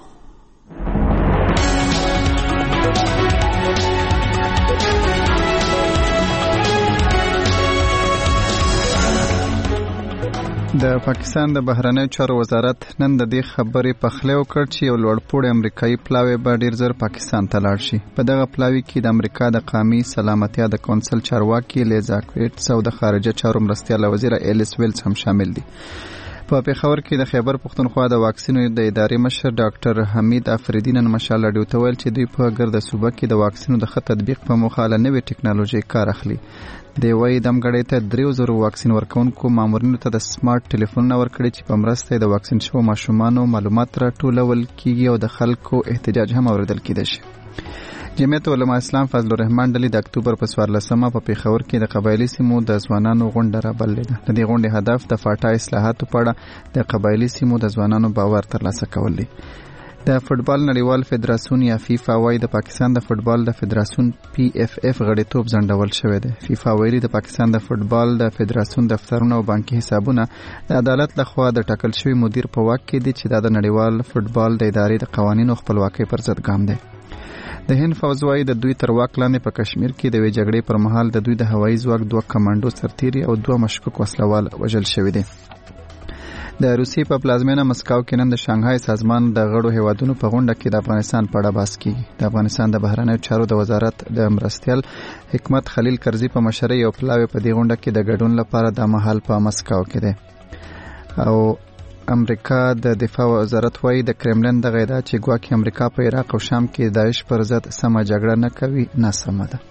S2: د پاکستان د بهرنیو چارو وزارت نن د دې خبرې پخلی وکړ چې یو لوړپوړی امریکایي پلاوی به ډیر زر پاکستان ته لاړ شي. په دغه پلاوي کې د امریکا د قومي سلامتیا د کونسل چارواکي لیزا کویټس او د خارجه چارو مرستیال وزیر ایلیس ویلز هم شامل دي. په پیښور کې د خیبر پښتونخوا د واکسینو د ادارې مشر ډاکټر حمید افریدی نن مشال راډیو ته ویل چې دوی په ګرد صوبه کې د واکسینو د ښه تطبیق په موخه له نوې ټکنالوژي کار اخلي. د وای دمګړې ته دریو زرو واکسین ورکونکو مامورینو ته د سمارټ ټلیفونونه ورکړي چې په مرسته د واکسین شوو ماشومانو معلومات راټولول کیږي او د خلکو احتجاج هم اوریدل کیدای شي. جمعیت علماء اسلام فضل الرحمن ډلې د اکتوبر په څوارلسمه په پیښور کې د قبایلی سیمو د ځوانانو غونډه رابللې ده. د دې غونډې هدف د فاټا اصلاحاتو په اړه د قبایلی سیمو د ځوانانو باور ترلاسه کول دي. د فوټبال نړیوال فدراسیون یا فیفا وايي د پاکستان د فوټبال د فدراسیون پی اف اف غړیتوب ځنډول شوی دی. فیفا ویلي د پاکستان د فوټبال د فدراسیون دفترونه او بانکي حسابونه د عدالت لخوا د ټاکل شوی مدیر په واک کې دي چې د نړیوال فوټبال د ادارې د قوانینو خپلواکۍ پر ضد ګام دی. د هند فوز وايي د دوی تر واک لاندې په کشمیر کې د وی جګړې پر مهال د دوی د هوایي ځواک دوه کمانډو سرتیري او دوه مشکوک وسلوال وژل شوی دي. د روسیې په پلازمینه مسکو کې نن د شانګهای سازمان د غړو هیوادونو په غونډه کې د افغانستان په اړه بحث کیږي. د افغانستان د بهرنیو چارو د وزارت د مرستیال حکمت خلیل کرزي په مشرۍ یو پلاوی په دې غونډه کې د ګډون لپاره د مهال په مسکو کې دی. او امریکا د دفاع وزارت وايي د کرملن د غیدا چې ګواکې امریکا په عراق او شام کې داعش پر ضد سمه جګړه نه کوي نه سمه ده.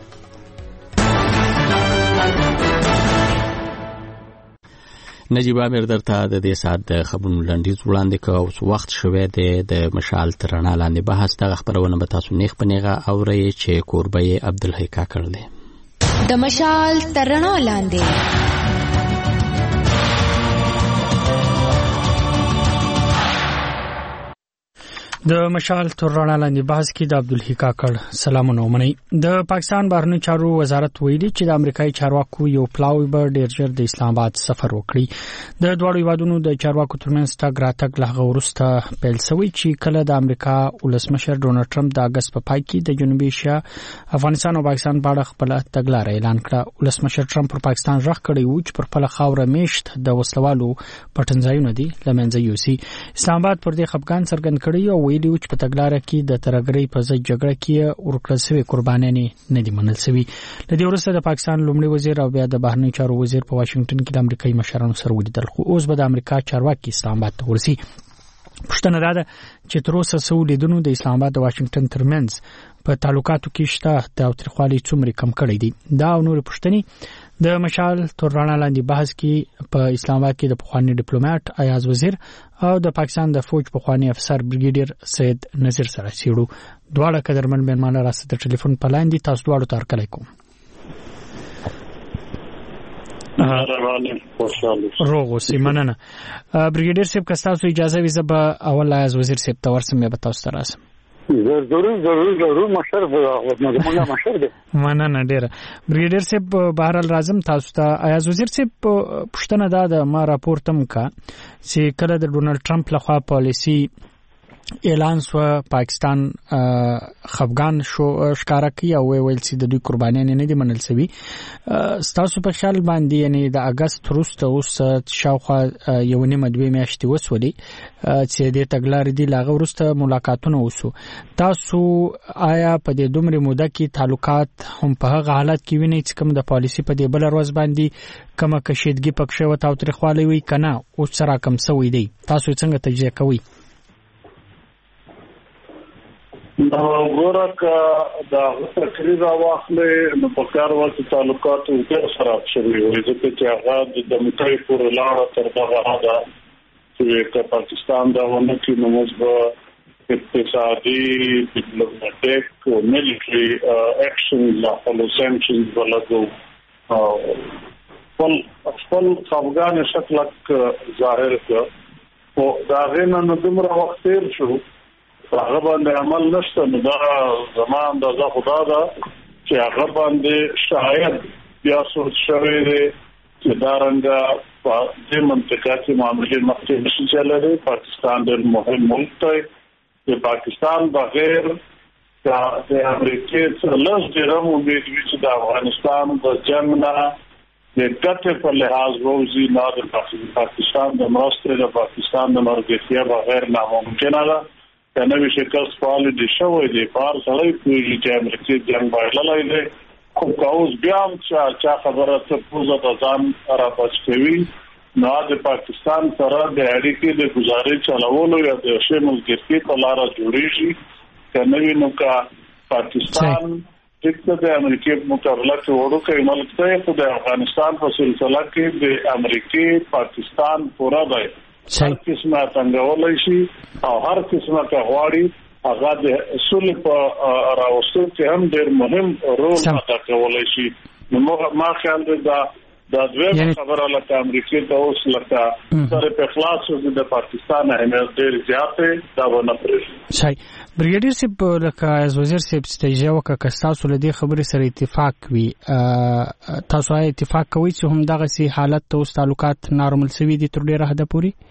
S1: نجیب امیر درته د دې ساعت د خبرونو لنډیز وړاندې کوه. اوس وخت شوی دی د مشال تر رڼا لاندې بحث. دغه خبرونه به تاسو نیغ په نیغه اورئ چې کوربه یې عبدالحی کاکړ دی.
S11: د مشال تر رڼا لاندې
S3: د مشال تر رڼا لاندې بحث کې د عبدالحی کاکړ سلامونه ومنئ. د پاکستان بهرنیو چارو وزارت ویلي چې د امریکایي چارواکو یو پلاوی به ډیر ژر د اسلام آباد سفر وکړي. د دواړو هیوادونو د چارواکو ترمنځ تګ راتګ له هغه وروسته پیل شوی چې کله د امریکا ولسمشر ډونالډ ټرمپ د اگست په پای کې د جنوبي ایشیا افغانستان او پاکستان په اړه خپل تګلارې اعلان کړه. ولسمشر ټرمپ پر پاکستان ژغ کړی و چې پر خپل خاوره میشت د وسلوالو پټنځایونه دي لمنځه یوسي. اسلام آباد پر دې خپګان څرګند کړی او ویلي و چې په تګلاره کې د ترګرۍ په ضد جګړه کې ورکړل شوی قربانیانې نه دي منل شوی. له دې وروسته د پاکستان لومړي وزیر او بیا د بهرنیو چارو وزیر په واشنگټن کې د امریکایي مشرانو سره ولیدل. خو اوس به د امریکا چارواکي اسلام آباد ته ورسي. پوښتنه دا ده چې تر اوسه څو لیدنو د اسلام آباد او واشنگټن ترمنځ په تعلقاتو کې شته د تاوتریخوالي څومره کم کړی دي. دا او نور پوښتنې د مشال تر رڼا لاندې بحث کې په اسلام آباد کې د پخوانی ډیپلوماټ ایاز وزیر او د پاکستان د فوج پخوانی افسر بریګیډیر سید نذیر سره سیړو. دواړه قدرمن مېلمانه راست د ټلیفون په لاین دي. تاسو دواړو ته هرکلی کوم. روغ اوسئ. مننه. بریګیډیر صاحب که ستاسو اجازه وي زه به اول ایاز وزیر صاحب ته ورسم بیا به تاسو ته راسم.
S21: ضرور ضرور ضرور مشر به مشر دی.
S3: مننه ډیره. بریګیډیر صاحب بهرحال راځم تاسو ته. ایاز وزیر صاحب پوښتنه دا ده ما راپورته مکه چې کله د ډونالډ ټرمپ لخوا پالیسي اعلان سو پاکستان خفغان شو ښکارا کوي او ویل چې د دوی قربانیان نه دي منل سوي. ستاسو په خیال باندې یعنی د اگست وروسته اوس شاوخوا یو نیمه دوه میاشتې وسولې چې د تګلارې دی لاغه وروسته ملاقاتونه وسو. تاسو آیا په دې دومره موده کې تعلقات هم په هغه حالت کې وینئ چې کوم د پالیسی په دې بل ورځ باندې کومه کشیدګي پکښه و تاوتریخوالی وي کنه او سره کم سوي دی؟ تاسو څنګه تجزیه کوئ؟
S6: نو ګوره که دا تقریر واخلې نو په کار واسه تعلقات ډېر خراب شوي وي ځکه چې هغه د مکرې پورې لاړه تر دغه حده چې پاکستان دا ونه کې نو موږ به اقتصادي ډیپلوماټیک او ملټري اکشن لا فلو سانکشنز ولګو او خپل خپل افغان شکل ظاهر کړ او دا غینه نو دومره وخت تیر شو هغه باندې عمل نشته. نو دا زمان د خدا دا چې هغه باندې شاید بیا سوچ شوی دی چې دا رنګه په دې منطقه کې معاملې مخکې نشي چلېدلی. پاکستان ډېر مهم ملک دی. د پاکستان بغیر د امریکې څخه لږ ډېر هم امید وي چې د افغانستان د جنګ نه د ګټې په لحاظ ووځي. نه د پاکستان د مرستې د پاکستان د مرګتیا بغیر ناممکنه ده. که نوی شکست فعال دی شوی دی پار سړی پوهېږي چې امریکې جنګ بایللی دی. خو که اوس بیا هم چا خبره څه پوزه د ځان رابچ کوي نو د پاکستان سره د اړیکې د ګزارې چلولو یا د ښې ملګرتۍ په لاره جوړېږي. که نه وي نو که پاکستان ټیک ته د امریکې په مقابله کې وړوکی ملک دی خو د افغانستان په سلسله کې د امریکې پاکستان پوره دی. هر قسمه څنګه شي او هر قسمه که غواړي هغه د اصول په راوستلو کې هم ډېر مهم رول ادا کولی شي. نو ما خیال دی دا د دوی خبره لکه امریکې ته اوس لکه سره په خلاص د پاکستان اهمیت ډېر زیات دی دا به نه پرېږدي.
S3: صحیح. بریګیډیر صاحب لکه از وزیر صاحب استجابه وکړه که ستاسو له دې خبرې سره اتفاق وي تاسو آیا اتفاق کوئ چې هم دغسې حالت ته اوس تعلقات نارمل سوي دي تر ډېره حده پورې؟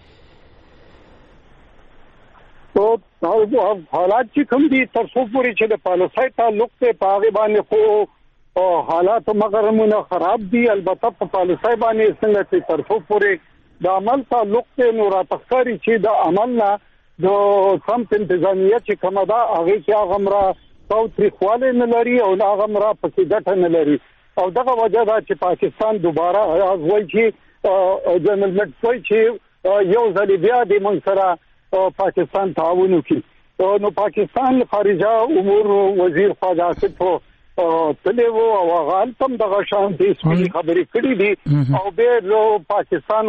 S9: تو حالات چې کوم دي تر څو پورې چې د پالیسۍ تعلق ته په هغې باندې خو حالات مغرمونه خراب دي. البته په پالیسۍ باندې څنګه چې تر څو پورې د عمل تعلق ته نو راته ښکاري چې د عمل نه د سمت انتظامیه چې کومه ده هغې کې هغه همرا تاوتریخوالی نه لري او هغه همرا پکې ګټه نه لري. او دغه وجه ده چې پاکستان دوباره وایي چې جنرال مټ وایي چې یو ځل بیا د موږ سره پاکستان تعاون وکړي. نو پاکستان خارجه امور وزیر خواجه آصف تللی و او هغه هلته هم دغه شان دې سپینې خبرې کړې دي او بیا پاکستان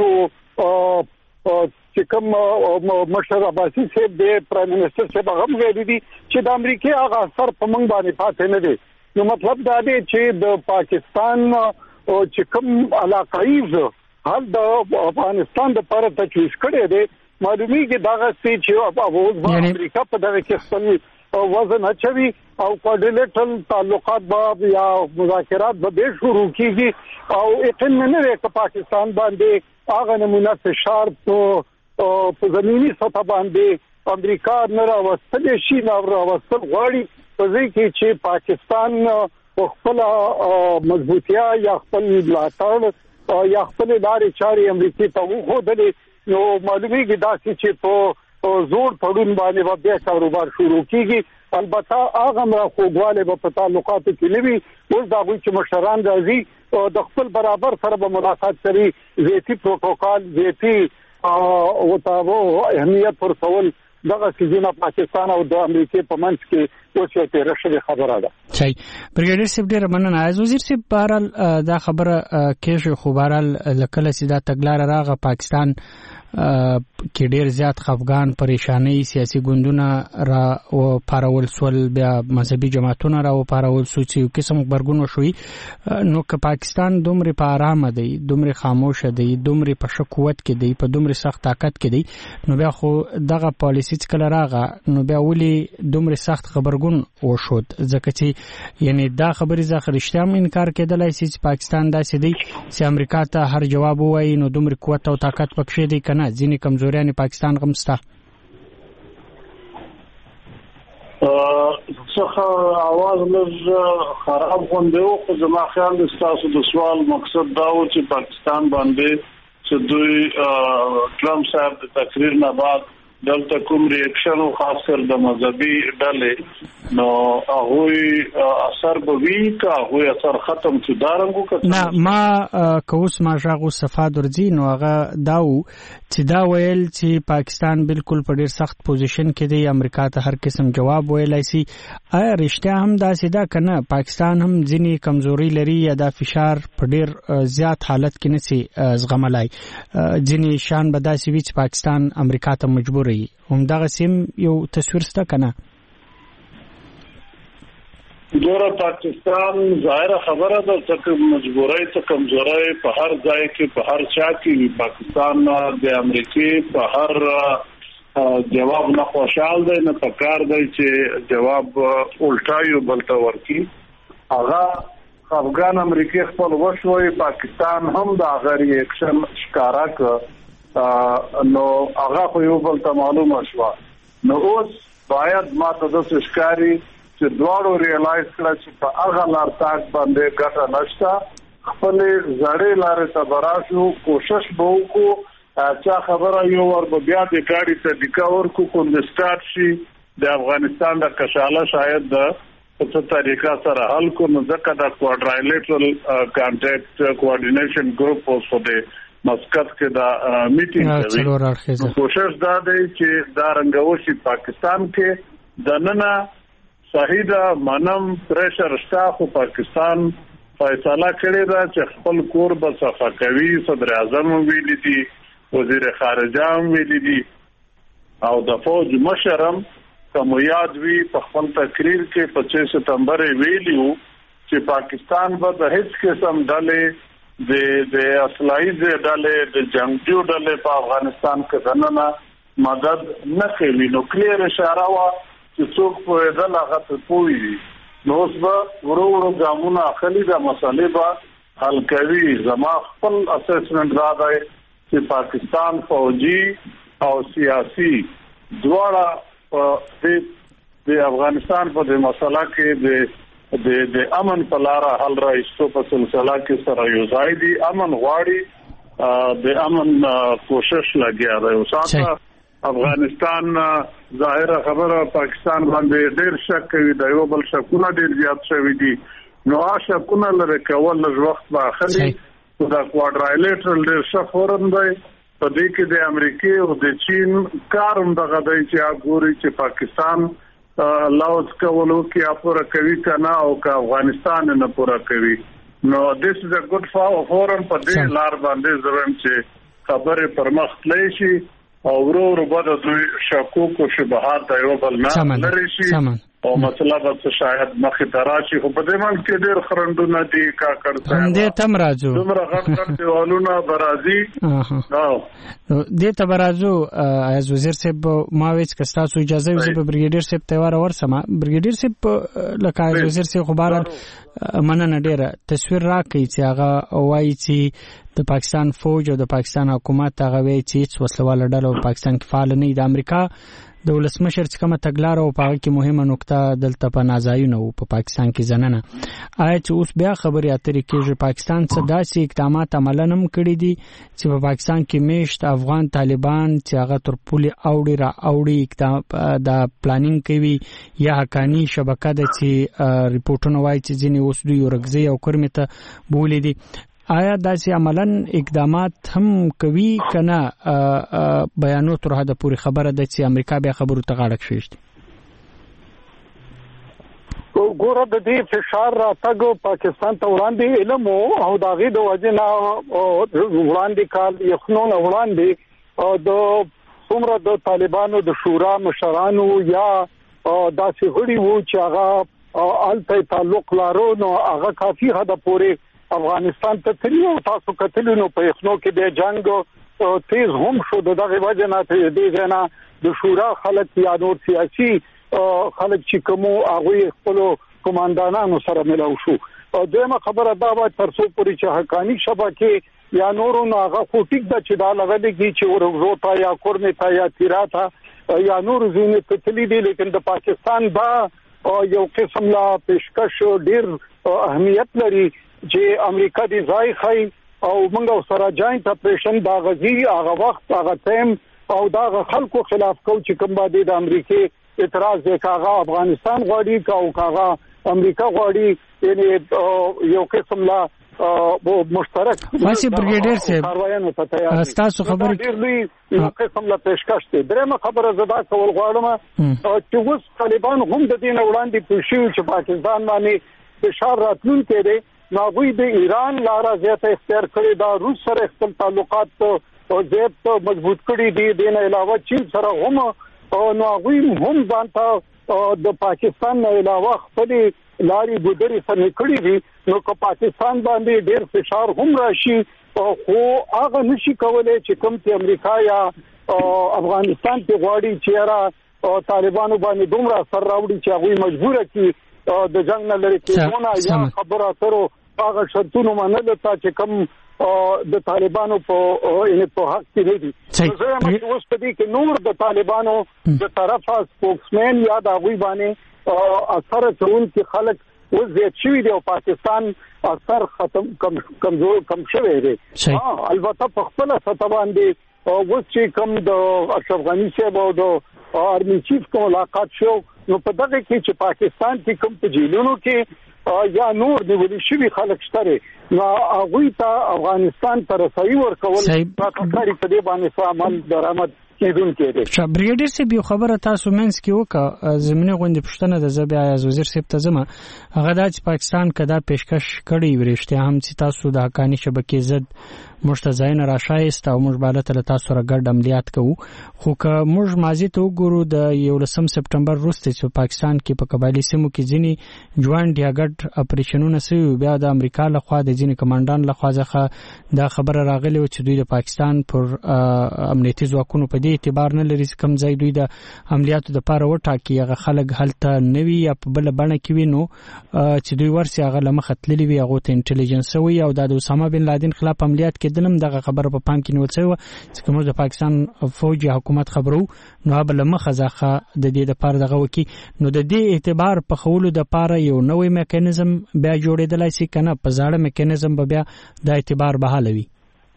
S9: چې کوم مشر عباسي صاحب دی پرایم منسټر صاحب هغه هم ویلي دي چې د امریکې هغه اثر په موږ باندې پاتې نه دی. نو مطلب دا دی چې د پاکستان چې کوم علاقایز حل د افغانستان دپاره تجویز کړی دی معلومیږي دغه سي چې اوس امریکا په دغه کې خپل وزن اچوي او کوارډینیټل تعلقات به یا مذاکرات به شروع کیږي او یقین نه لري چې پاکستان باندې هغه نمونه فشار په زمینی سطح باندې امریکا نه راوستل شي نه راوستل غواړي په ځای کې چې پاکستان خپل مضبوطیا یا خپل ملاتړ یا خپل لارې چارې امریکا ته وښودلې. نو معلومیږي داسې چې په زور تړون باندې بیا کاروبار شروع کیږي. البته هغه مره خوږوالی به په تعلقاتو کې نه وي. اوس د هغوی چې مشران راځي د خپل برابر سره به ملاقات کوي ذاتي پروتوکال ذاتي ورته اهمیت ورکول دغه سیزونه پاکستان او د امریکې په منځ کې اوس یو تېره شوې خبره ده.
S3: صحیح. بریګیډیر صاحب ډېره مننه. از وزیر صاحب بهرحال دا خبره کېږي خو بهرحال له کله چې دا تګلاره راغله پاکستان کې ډېر زیات خفګان پریشانۍ سیاسي ګوندونه را وپارول سول بیا مذهبي جماعتونه را وپارول سو چې یو قسم غبرګون وشوي. نو که پاکستان دومره په ارامه دی دومره خاموشه دی دومره په ښه قوت کې دی په دومره سخت طاقت کې دی نو بیا خو دغه پالیسي چې کله راغله نو بیا ولې دومره سخت غبرګون وشود؟ ځکه چې یعنی دا خبرې ځکه رښتیا هم انکار کېدلی شي چې پاکستان داسې دی چې امریکا ته هر جواب ووایي نو دومره قوت او طاقت پکښې دی که نه ځینې کمزوریانې پاکستان هم شته؟
S6: څخه आवाज لږ خراب غونډه او خو زما خیال د تاسو د سوال مقصد دا و چې پاکستان باندې چې دوی ټرمپ صاحب د تقریر نه بعد دلته کوم ریاکشن او خاص کر د مذهبي ډلې نو هغه اثر به وی کا هغه اثر ختم شو دارنګو کته
S3: نه ما کوس ما ژغو صفاد ورځي نو هغه داو چې دا ویل چې پاکستان بالکل په ډیر سخت پوزیشن کې دی امریکا ته هر قسم جواب ویلای شي آیا رښتیا هم دا سیده کنه پاکستان هم ځینی کمزوري لري یا دا فشار په ډیر زیات حالت کې نسی زغملای ځینی شان بداسي وی چې پاکستان امریکا ته مجبور هم دغه سیم یو تصویر ستا کنه
S6: ګوره پاکستان ظاهره خبره ده چې مجبورای ته کمزورای په هر ځای کې په هر چا کې پاکستان د امریکای په هر جواب نه خوشحال دی نه پکار دی چې جواب الټایو بلته ورکی هغه افغان امریکای خپل وشوي پاکستان هم د غری اکشن ښکارا ک نو هغه خو یو بل ته معلومه شو نو اوس باید ما ته د ښکاری چې دواړو ریالایز کړه چې په هغه لار تاک باندې ګټه نشته خپل زړې لارې ته براشو کوشش به وکړو چې خبره یو ور بیا د ګاډي ته د کور کو کنستات شي د افغانستان د کشاله شاید د په څه طریقه سره حل کو نو ځکه د کوادرایلیټرل کانټیکټ کوارډینیشن ګروپ اوس په مسقط کې دا میټینګ کوي کوشش دا دی چې دا رنګوشي پاکستان کې د نننه صحیح دا منم پریشر شتا خو پاکستان فیصله کړې ده چې خپل کور به صفا کوي صدر اعظم ویل دي وزیر خارجه ویل دي او د فوج مشرم کوم یاد وی په خپل تقریر کې پچیس ستمبر ویلیو چې پاکستان به د هیڅ قسم ډلې د د اصلي ډلې د جنگجو ډلې په افغانستان کې دننه مدد نه کوي نو کلیر اشاره وا چې څوک په دغه غته پوي نو اوس به ورو ورو ګامونه اخلي د مسلې به حل کوي زما خپل اسسمنت را دی چې پاکستان فوجي او سیاسي دواړه په د افغانستان په مسله کې د د د امن په لار حل راځو په سلسله کې سره یو ځای دی امن غواړي د امن کوشش لګیا دی او ساته افغانستان ظاهره خبره پاکستان باندې ډیر شک کوي د یو بل شکونه ډیر زیات شوی دي نو آشا کونه لري کول لږ وخت به اخلي دا کوادرایلیټرل ډیر شفورم دی په دې کې د امریکای او د چین کاروم دغه دی چې ګوري چې پاکستان لاوز کولو کې اپوره کوي کنه او که افغانستان نه پوره کوي نو this is a good forum په دې لار باندې زرم چې خبره پرمخ تللی شي او ورو ورو به دوی شکوک او شبهات یو بل نه لري شي او مسله به شاید مخې ته راشي خو په دې باندې کې ډېر خرندونه دي کا کړته
S3: هم دې تم راځو
S6: دومره غټ غټ دیوالونه برازي
S3: او دې ته برازو از وزیر صاحب ما وېڅ کستا سو اجازه وزیر بریګیډیر صاحب تیوار ورسمه بریګیډیر صاحب لکه از وزیر صاحب خبر مننه ډېره تصویر راکړي چې هغه وایي چې د پاکستان فوج او د پاکستان حکومت هغه وایي چې وسلواله ډله په پاکستان کې فعال نه دي د امریکا د ولسمشر چې کومه تګلار او په هغه کې مهمه نقطه دلته په نازایونه او په پاکستان کې زننه آیا چې اوس بیا خبرې اترې کېږي پاکستان څه داسې اقدامات عملاً هم کړي دي چې په پاکستان کې میشت افغان طالبان چې هغه تر پولې اوړي را اوړي د پلانینګ کوي یا حقانی شبکه د چې ریپورتونه وایي چې ځینې اوس دوی ورګزي او کرمه ته بولې دي آیا داسې عملاً اقدامات هم کوي کنه بیانو تر حد پورې خبره ده چې امریکا بیا خبرو ته غاړه کښېږدي
S9: ګوره د دې فشار راتګ پاکستان ته وړاندې علم او د هغې د وجې نه وړاندې کال یخنو نه وړاندې د څومره د طالبانو د شورا مشرانو یا داسې غړي وو چې هغه هلته تعلق لرو نو هغه کافي حده پورې افغانستان ته تللی او تاسو کتلی نو په یخنو کې د جنگ تیز هم شو دغه وجه نه ته دې نه د شورا خلک یا نور سیاسي خلک چې کوم هغه خپل کمانډانانو سره ملاو شو دغه خبره دا و ترڅو پوری چې حقانی شبکه یا نورو نه هغه خو ټیک د چې دا لګلږي چې ورغوتا یا کورنه تا یا تیراتا یا نور زینې تللی دي لیکن د پاکستان دا یو قسم لا پیشکش ډیر اهمیت لري چې امریکا دی ځای خي او موږ سره جاینټ اپریشن دا غزي هغه وخت هغه ټیم او دا خلکو خلاف کو چې کوم باندې د امریکای اعتراض وکړه افغانستان غواړي او کاغه امریکا غواړي یعنی یو قسم لا مشترک
S3: واسي بریګیډر صاحب تاسو خبر
S9: ډیر لوی یو قسم لا پیشکش دی درېمه خبره زدا کول غواړم چې اوس طالبان هم د دین وړاندې پوښیو چې پاکستان باندې فشار راتلون کړي نو دوی د ایران لاره زیاته اختیار کړی دا روس سره خپل تعلقات او زیات مضبوط کړي دي د نه علاوه چین سره هم نو دوی هم ځانته د پاکستان نه علاوه خپل لاري ګذري سره کړی دي نو که پاکستان باندې ډېر فشار هم راشي خو هغه نشي کولای چې کوم چې امریکا یا افغانستان ته غواړي چې را طالبانو باندې دومره سر راوړي چې هغه مجبور کړي د جنگ نه لري کېونه یا خبره ترو هغه شرطونه منل ته چې کوم د طالبانو په ان په حق کې دي زه هم اوس په دې کې نور د طالبانو د طرفه سپوکسمن یا د غوي باندې اثر چون کې خلک اوس زیات شوی دی او پاکستان اثر ختم کم کمزور کم شوی دی البته په خپل سطح باندې اوس چې کم د اشرف غنی صاحب او د آرمي چیف کوم ملاقات شو نو په دغه کې چې پاکستان کې کوم تجهیزونو کې یا نور د ولي شوی خلک شته نو هغه ته افغانستان ته رسایي ورکول پاکستاني په دې باندې عمل درآمد کیدون کې دي
S3: چې بریګیډر سی به خبره تاسو منس کې وکړه زمينه غونډه پښتنه د زبې ایاز وزیر صاحب ته زما هغه د پاکستان کدا پیشکش کړي ورشته هم چې تاسو د حقانی شبکې زد مشتزاین راشایست او موږ بالا ته تاسو سره ګډ عملیات کوو خو که موږ ماضی ته وګورو د یولسم سپټمبر وروسته چې پاکستان کې په قبایلی سیمو کې ځینی جوان دی ګډ اپریشنونه سوي بیا د امریکا لخوا د ځینی کمانډان لخوا ځخه دا خبره راغلی و چې دوی د پاکستان پر امنیتي ځواکونو په دې اعتبار نه لري کوم ځای دوی د عملیاتو د پاره وټاکي هغه خلک هلته نوي یا په بل بڼه کې وینو چې دوی ورسي هغه لمخ تللی وي هغه ته انټيليجنس وي او د اسامه بن لادن خلاف عملیات کې دنم دغه خبره په پام کې نیول شوی چې کوم د پاکستان فوجي حکومت خبرو نو بل مخه ځخه د دې د پاره دغه وکی نو د دې اعتبار په خولو د پاره یو نوې میکانیزم بیا جوړېدلای شي کنه په ځاړه میکانیزم به بیا د اعتبار بحالوي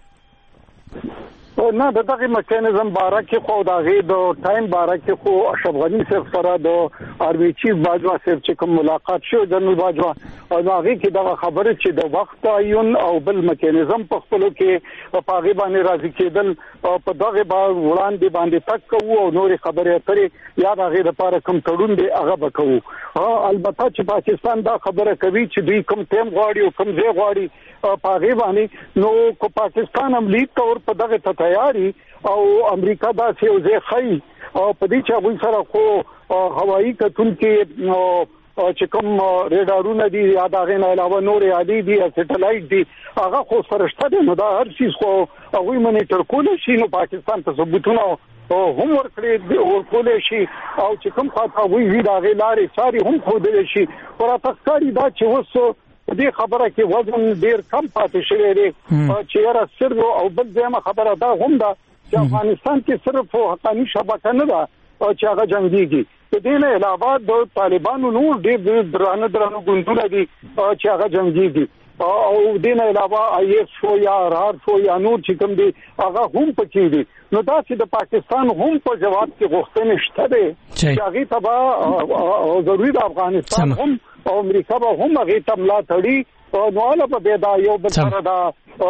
S9: نه د دغه میکانیزم باره کې خو دغه د ټایم باره کې خو اشرف غنی صاحب سره د آرمي چیف باجوا صاحب چې کوم ملاقات شو جنرال باجوا او هغه کې دغه خبره چې د وخت تعین او بل میکانیزم په خپل کې په هغه باندې راځي کېدل په دغه باندې وړاندې باندې تک کوو او نور خبره اترې یا دغه لپاره کوم تړون دی هغه وکړو البته چې پاکستان دا خبره کوي چې دوی کوم ټیم غواړي او کوم ځای غواړي په هغه باندې نو کو پاکستان عملی تور په دغه تیاری او امریکا دا څه ځای خي او په دې چې موږ سره خو هوایي کتون کې چې کوم ریډارونه دي یا دا غن علاوه نور عادي دي سټلایټ دي هغه خو سرشته دي نو دا هر شي خو هغه مونیټر کول شي نو پاکستان ته ثبوتونه هم ورکړي او کول شي او چې کوم خاطر وی دا غلاري ساري هم خو دل شي ورته ښکاری دا چې وسو دې خبره کې وزن ډیر کم پاتې شوی دی چې را سر او بل ځما خبره دا هم ده چې افغانستان کې صرف حقانی شبکه نه ده چې هغه جنگيږي د دې نه علاوه د طالبانو نور ډیر درانه درانه ګوندونه دي چې هغه جنگيږي او د دې نه علاوه آی ایس او یا آر او یا نور چې کوم دي هغه هم پکې دي نو دا چې د پاکستان هم په جواب کې غوښتنه شته ده چې هغه تبا او ضروري د افغانستان هم او امریکا به هم هغه تملا تړي نو له په بيدا یو بل سره دا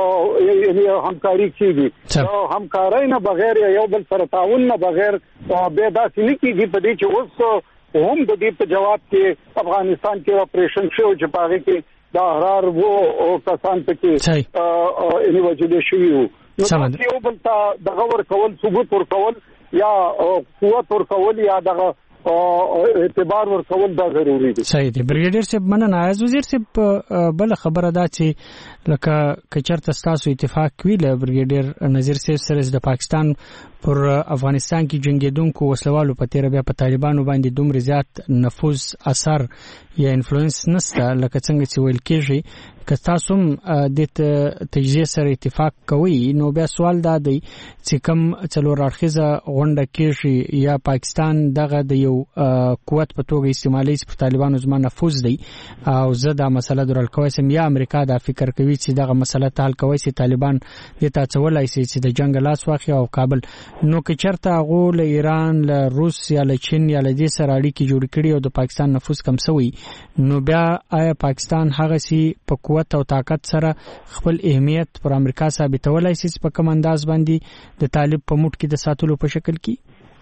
S9: همکاري کیږي او همکارۍ نه بغیر یو بل سره تعاون نه بغیر بيدا سني کیږي په دې چې اوس هم د دې په جواب کې افغانستان کې اپریشن شو چې پاره کې دا حرار وو او کسان پکې اني وجود شوی وو نو یو بل ته دغه ور کول ثبوت ور کول یا قوت ور کول یا دغه اعتبار ور کول دا ضروری دي
S3: صحیح دی بریګیډر صاحب مننه از وزیر صاحب بل خبره ده چې لکه کچرته تاسو اتفاق ویل بریګیډر نذیر صاحب سره د پاکستان پر افغانستان کې جنگیدونکو وسلوالو په تیر بیا په طالبانو باندې دومره زیات نفوذ اثر یا انفلوئنس نسته لکه څنګه چې ویل کېږي که تاسو هم د تجزیه سره اتفاق کوي نو بیا سوال دا دی چې کوم څلور اړخیزه غونډه کېږي یا پاکستان دغه د یو قوت په توګه استعمالي چې طالبانو زما نفوذ دی او زه دا مسله درول کوي چې یا امریکا دا فکر کوي چې دغه مسله حل کوي چې طالبان د تاسولای سي چې د جنگ لاس واخی او کابل نو که چرته غو له ایران له روس یا له چین یا له دې سره اړیکې جوړ کړي او د پاکستان نفوذ کم سوی نو بیا آیا پاکستان هغه سي په قوت او طاقت سره خپل اهمیت پر امریکا ثابتولای سي په کوم انداز باندې د طالب په موټ کې د ساتلو په شکل کې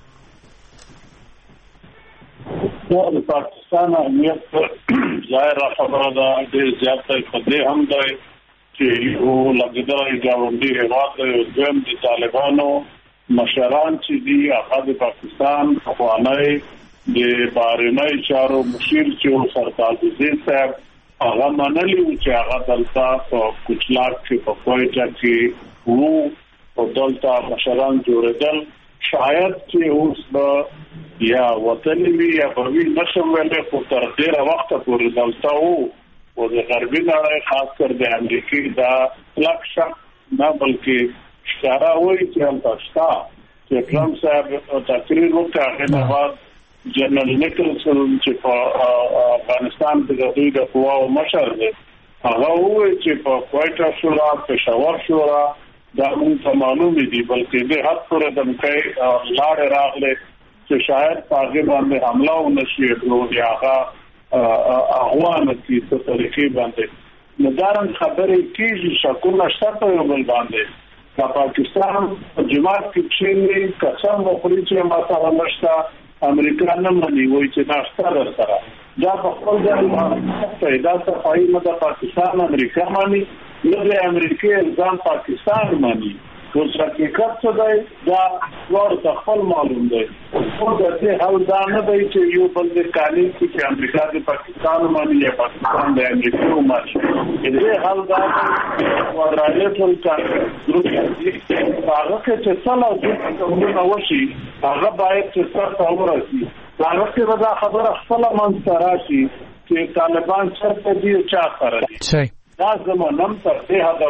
S6: د پاکستان اهمیت ظاهر خبره ده د زیاتې خدای هم ده چې یو لګیدای گاونډي هیواد د د طالبانو مشران چې دي هغه د پاکستان خوانای د بهرنی چارو مشیر چې سرتاج عزیز صاحب هغه منلي چې هغه دلته په کوچلاک کې په کوټه کې وو او دلته مشران جوړېدل شاید چې اوس به یا وطن وی یا بوي نشم ولې خو تر ډیره وخت پورې دلته وو او د غربي نړۍ خاص کر د امریکای دا لکه نه بلکې اشاره وایي چې هم تاسو چې ټرمپ صاحب تقریر وکړ نه بعد جنرال نیکلسن چې په افغانستان کې د دوی د قواو مشر دی هغه وایي چې په کوټه شورا پېښور شورا دا موږ معلوم دي بلکې د حد پر د مکای لاړ راغله چې شاید هغه باندې حمله ونشي نو بیا هغه اغوان کی په طریقې باندې مدارن خبرې کیږي شکونه شته یو بل باندې د پاکستان جماعت کې چې قسم وخوري چې ما سره نشته امریکا نه مني وایي چې ناشته سره دا په خپل ځای پیدا صفای مده پاکستان امریکا مانی نه د امریکای الزام پاکستان مانی اوس حقیقت څه دی دا ورته خپل معلوم دی خو د دې حل دا نه دی چې یو بل د قانون چې امریکا د پاکستان مانی یا پاکستان د امریکا مانی دې حل دا ورایه ټول کار دروځي هغه چې څلور د کومه وشي هغه باید چې څه ورسي هغه چې دا خبره خپل منځ راشي چې طالبان څرته دي چا سره دي دا زمونږ تر دې حد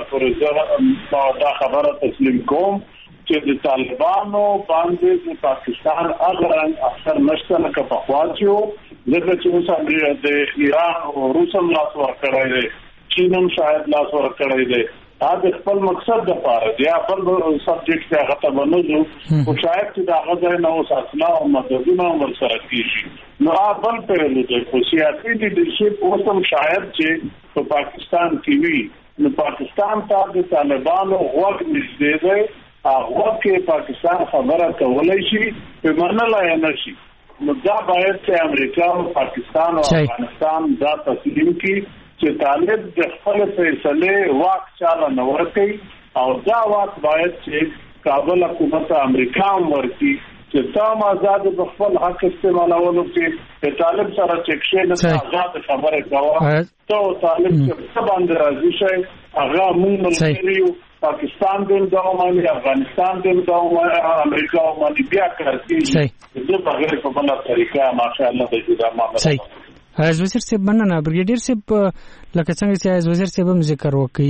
S6: پورې دا خبره تسلیم کوم چې د طالبانو باندې د پاکستان اغران اکثر نشته نه په خواچو دغه چې اوس د ایران او روس هم لاس ورکړی دی چین هم شاید لاس ورکړی دی دا د خپل مقصد لپاره دی خپل سبجیکټ هغه ته ونوځو او شاید چې دا غځای نه اوس اصلا او مددونه ورسره کیږي نو خپل په لږه خو سیاسي لیدرشپ اوس هم شاید چې په پاکستان کې وي نو پاکستان ته د طالبانو غوږ نږدې دی هغه کې پاکستان خبره کولای شي په منلای نه شي نو دا باید چې امریکا او پاکستان او افغانستان دا تسلیم کړي چې طالب د خپل فیصله واک چاله نه ورکړي او دا واک باید چې کابل حکومت امریکا ورکړي چې تام آزاد د خپل حق استعمالولو کې په طالب سره چکشې نه آزاد خبره کوي ته طالب چې باندې راځي شي هغه موږ ملګریو پاکستان دې دواماني افغانستان دې دواماني امریکا باندې بیا کړی چې په هغه په بل طریقه ماشاءالله د جدا معاملې
S3: از وزیر صاحب مننه بریګیډیر صاحب لکه څنګه چې از وزیر صاحب هم ذکر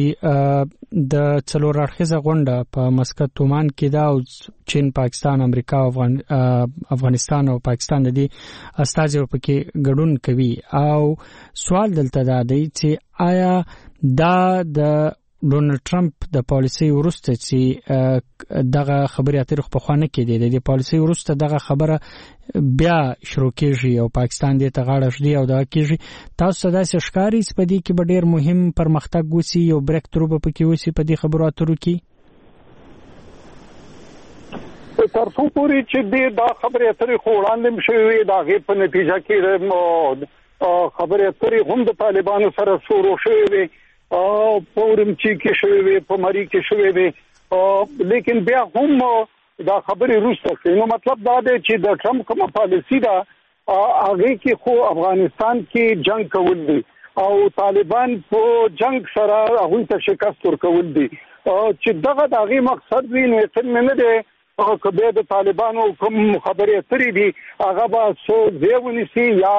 S3: وکړي د څلور اړخیزه غونډه په مسقط عمان کې دا او چین پاکستان امریکا افغان افغانستان او پاکستان د دې استازي په ګډون کوي او سوال دلته دا دی چې آیا دا د ډونلډ ټرمپ د پالیسي ورسته چې دغه خبرې اترې په خوانه کې دي د پالیسي ورسته دغه خبره بیا شروع کیږي او پاکستان دې ته غاړه شدي او دا کیږي تاسو دا ښکاری سپدي کې به ډیر مهم پرمختګ وسی او بریک ترو به پکې وسی په دې خبرو اترو کې
S9: تر څو پورې چې دا خبرې اترې خو وړاندې شوې دا غي په نتیجه کې خبرې اترې هم د طالبانو سره شروع شوې او پورم چې کې شوې په مری کې شوې لیکن بیا هم دا خبرې روسته نو مطلب دا دی چې د ټرمپ کومه پالیسی دا هغه کې خو افغانستان کې جنگ کول دي او طالبان په جنگ سره هغه ته شکست ورکول دي چې دغه دغه مقصد وی نه څنګه نه دی او کبه د طالبانو کوم خبرې اترې دي هغه به سو دیونی سي یا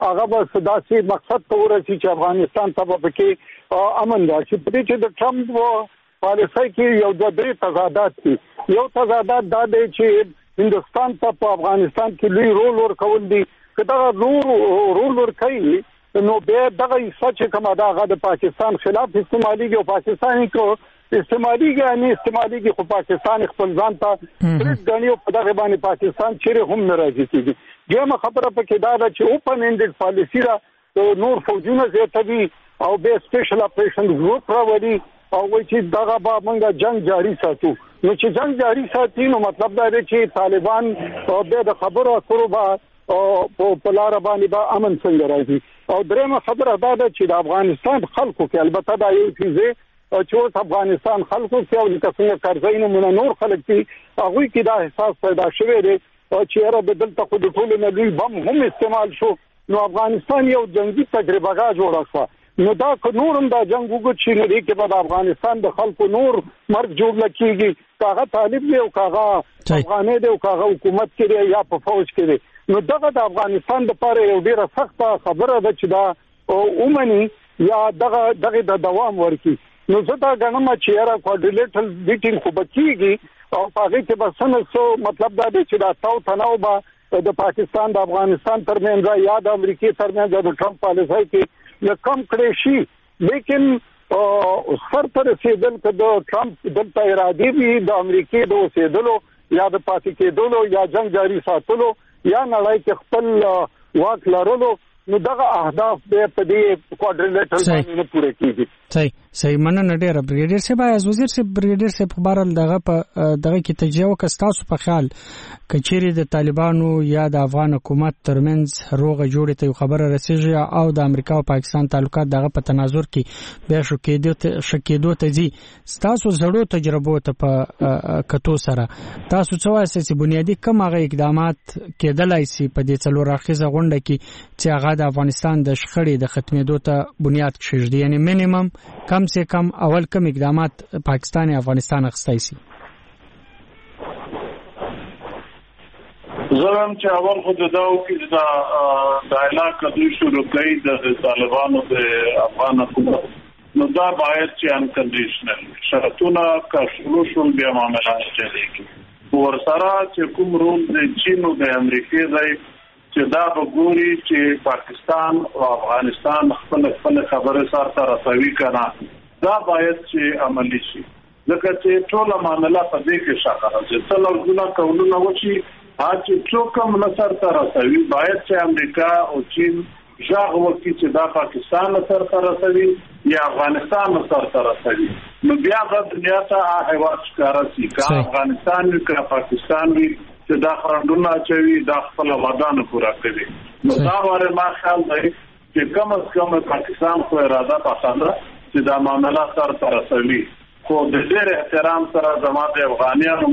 S9: هغه به داسې مقصد ته ورسي چې افغانستان ته به کې امن راشي. پدې چې د ټرمپ پالیسۍ کې یو دوه درې تضادات دي. یو تضادات دا دی چې هندستان ته په افغانستان کې لوی رول ورکول دي. که دا رول ورکوي نو بیا دغه سچ کومه دا غو د پاکستان خلاف استعماليږي او پاکستاني کو استعماليږي یعنی استعماليږي خو پاکستان خپل ځان ته ترڅ غنیو په دغه باندې پاکستان چیرې هم ناراضي کیږي. دغه خبره پکې دا ده چې اوپن انډډ پالیسی را نور فوجونه زیاتوي او به سپیشل اپریشن ګروپ راوړي او وایي چې دغه به موږ جنگ جاری ساتو. نو چې جنگ جاری ساتي نو مطلب دا دی چې طالبان به د خبرو اترو به او په لار باندې به امن څنګه راځي. او درېمه خبره دا ده چې د افغانستان خلکو کې البته دا یو څه چې اوس افغانستان خلکو کې او د څنګه کارځاینو مونږ نور خلک دي هغه کې دا احساس پیدا شوی دی چې را بدلته خو د ټولو نبی بم هم استعمال شو نو افغانستان یو جنگي تجربه غا جوړه شو. نو دا که نورم دا جنگ وګت شي نه دی کې به د افغانستان د خلکو نور مرګ جوړ لکېږي. کاغه طالب دی او کاغه افغاني دی او کاغه حکومت کې دی یا په فوج کې دی. نو دغه د افغانستان لپاره یو ډیره سخته خبره ده چې دا اومني یا دغه دغه د دوام ورکی. نو زه دا غنم چې را کوارډینیټر میټینګ خو بکیږي او هغه کې به څنګه سو مطلب دا دی چې دا تاو تناو به د پاکستان د افغانستان ترمنځ یا د امریکای ترمنځ د ټرمپ پالیسۍ کې کم کړی شي. لیکن سر پر رسیدل که د ټرمپ دلته ارادي وي د امریکای د اوسېدلو یا د پاتې کېدلو یا جنگ جاری ساتلو یا نړۍ کې خپل واک لرلو نو دغه اهداف به په دې کوارډینیټر باندې پوره کیږي.
S3: صحیح صحیح مننه ډېر بریګیډیر صاحب از وزیر صاحب بریګیډیر صاحب خبرل دغه په دغه کې تجزیه وکستاسو په خیال کچېری د طالبانو یا د افغان حکومت ترمنځ روغه جوړه ته خبره رسیږي او د امریکا او پاکستان تعلقات دغه په تناظر کې به شو کېدو شکېدو ته دي. تاسو زړو تجربو ته په کتو سره تاسو څه وایي چې بنیادی کوم هغه اقدامات کېدلای شي په دې څلور راخیزه غونډه کې چې هغه د افغانستان د شخړې د ختمېدو ته بنیاد کېږي. یعنی مینیمم کم سے کم اول کم اقدامات پاکستان یا افغانستان اخستای شي.
S6: زرم چې اول خو د داو کې دا د علاقه دوی شروع کړي د طالبانو د افغان حکومت نو دا باید چې ان کنډیشنل شرطونه کا شروع شول بیا معاملات چلیږي. ورسره چې کوم رول د چین او د امریکای ځای چې دا وګوري چې پاکستان او افغانستان خپل خپل خبره سره رسوي کنا دا باید چې عملی شي. ځکه چې ټول معاملات په دې کې شاکره چې څلور ګنا کولونه وشي چې څوک هم نصر تر رسوي باید چې امریکا او چین ژغ وکړي چې دا پاکستان سره تر رسوي یا افغانستان سره تر رسوي. نو بیا د دنیا ته هغه ښکارا شي چې افغانستان او پاکستان وي چې دا خرندونه چوي دا خپل وعدانه پورا کوي. نو دا واره ما خیال دی چې کم از کم پاکستان خو اراده پسنده چې دا معاملات سره تر رسوي خو د ډېر احترام سره زموږ د افغانانو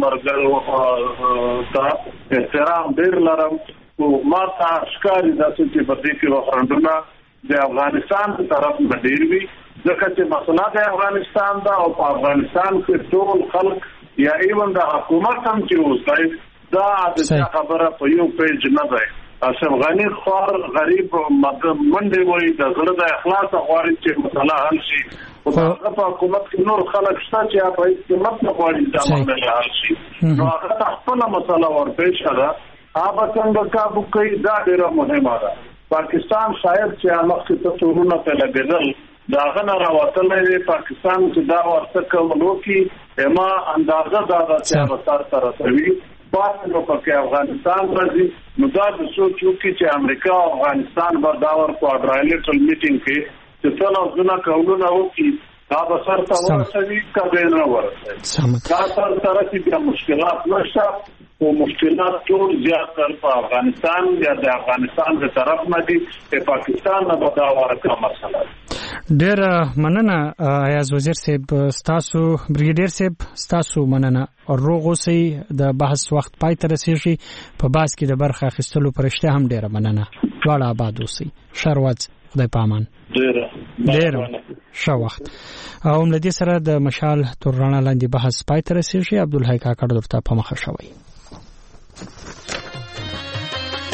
S6: مرګرو ته احترام ډېر لرم او ما ته ښکاري داسې چې په دې کې وخرندونه د افغانستان په طرف نه ډېر وي ځکه چې مسله د افغانستان دا او په افغانستان کې ټول خلک یا ایون د حکومت هم چې اوسای دا د خبره په یو پیج نه دی. اشرف غنی خور غریب منډي وای د زړه د اخلاص غواړي چې مسله حل شي او هغه په حکومت کې نور خلک شته چې په حکومت نه غواړي دا مسله حل شي. نو هغه خپل مسله ورپېښ کړه هغه څنګه کابو کوي دا ډیره مهمه ده. پاکستان شاید چې مخکې ته تورونه په لګیدل دا غنه راوتلې پاکستان چې دا ورته کوملو کې اما اندازه دا چې وسار تر رسوي پاتې په کې افغانستان راځي نو دا د سوچو کې چې امریکا او افغانستان به دا ور کوارډینیټر میټینګ کې چې څلور ځله کولونه وکړي دا به سر ته ورسوي کبه نه ورسوي. دا سر سره چې مشکلات نشته او مشکلات ټول زیات تر په افغانستان یا د افغانستان په طرف نه دي په پاکستان نه به دا ورکه مسله.
S3: ډیر مننه ایاز وزیر صاحب ستاسو بریګیډیر صاحب ستاسو مننه روغ اوسئ د بحث وخت پای ته رسیږي په باس کې د برخه اخیستلو پرشته هم ډیر مننه دواړه آباد اوسئ شروات خدای پامان
S6: ډیر
S3: ډیر ښه وخت او ملدي سره د مشال تر رڼا لاندې بحث پای ته رسیږي عبدالحی کاکړ درته په مخه شوی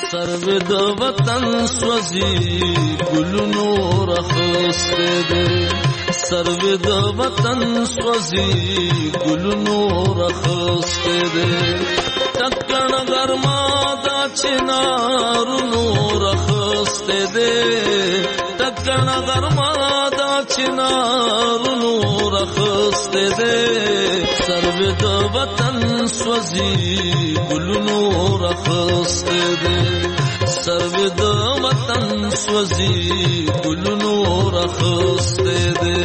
S4: سروې د وطن سوځي ګلونو رخصته دي سروې د وطن سوځي ګلونو رخصته دي ټکن ګرما دا چنارونو رخصته دي ټکن ګرما دا چنارونو رخصته دي سروې د وطن سوځي ګلونو رخصته دي سروې د وطن سوځي ګلونو رخصته دي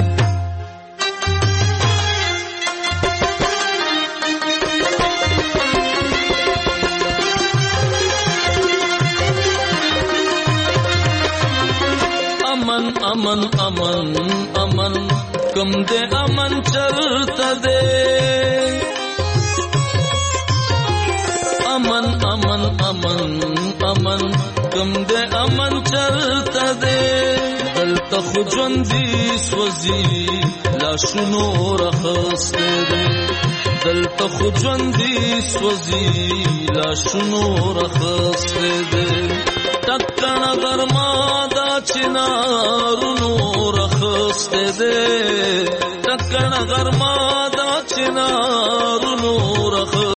S4: امن امن امن امن کم دے امن چلتا دے امن امن امن امن کم دے امن چلتا دے دلتا خوجوندی سوزی لاشنو رخصتے دے دلتا خوجوندی سوزی لاشنو رخصتے دے ټکن ګرما دا چنارونو رخصته دي ټکن ګرما دا چنارونو رخ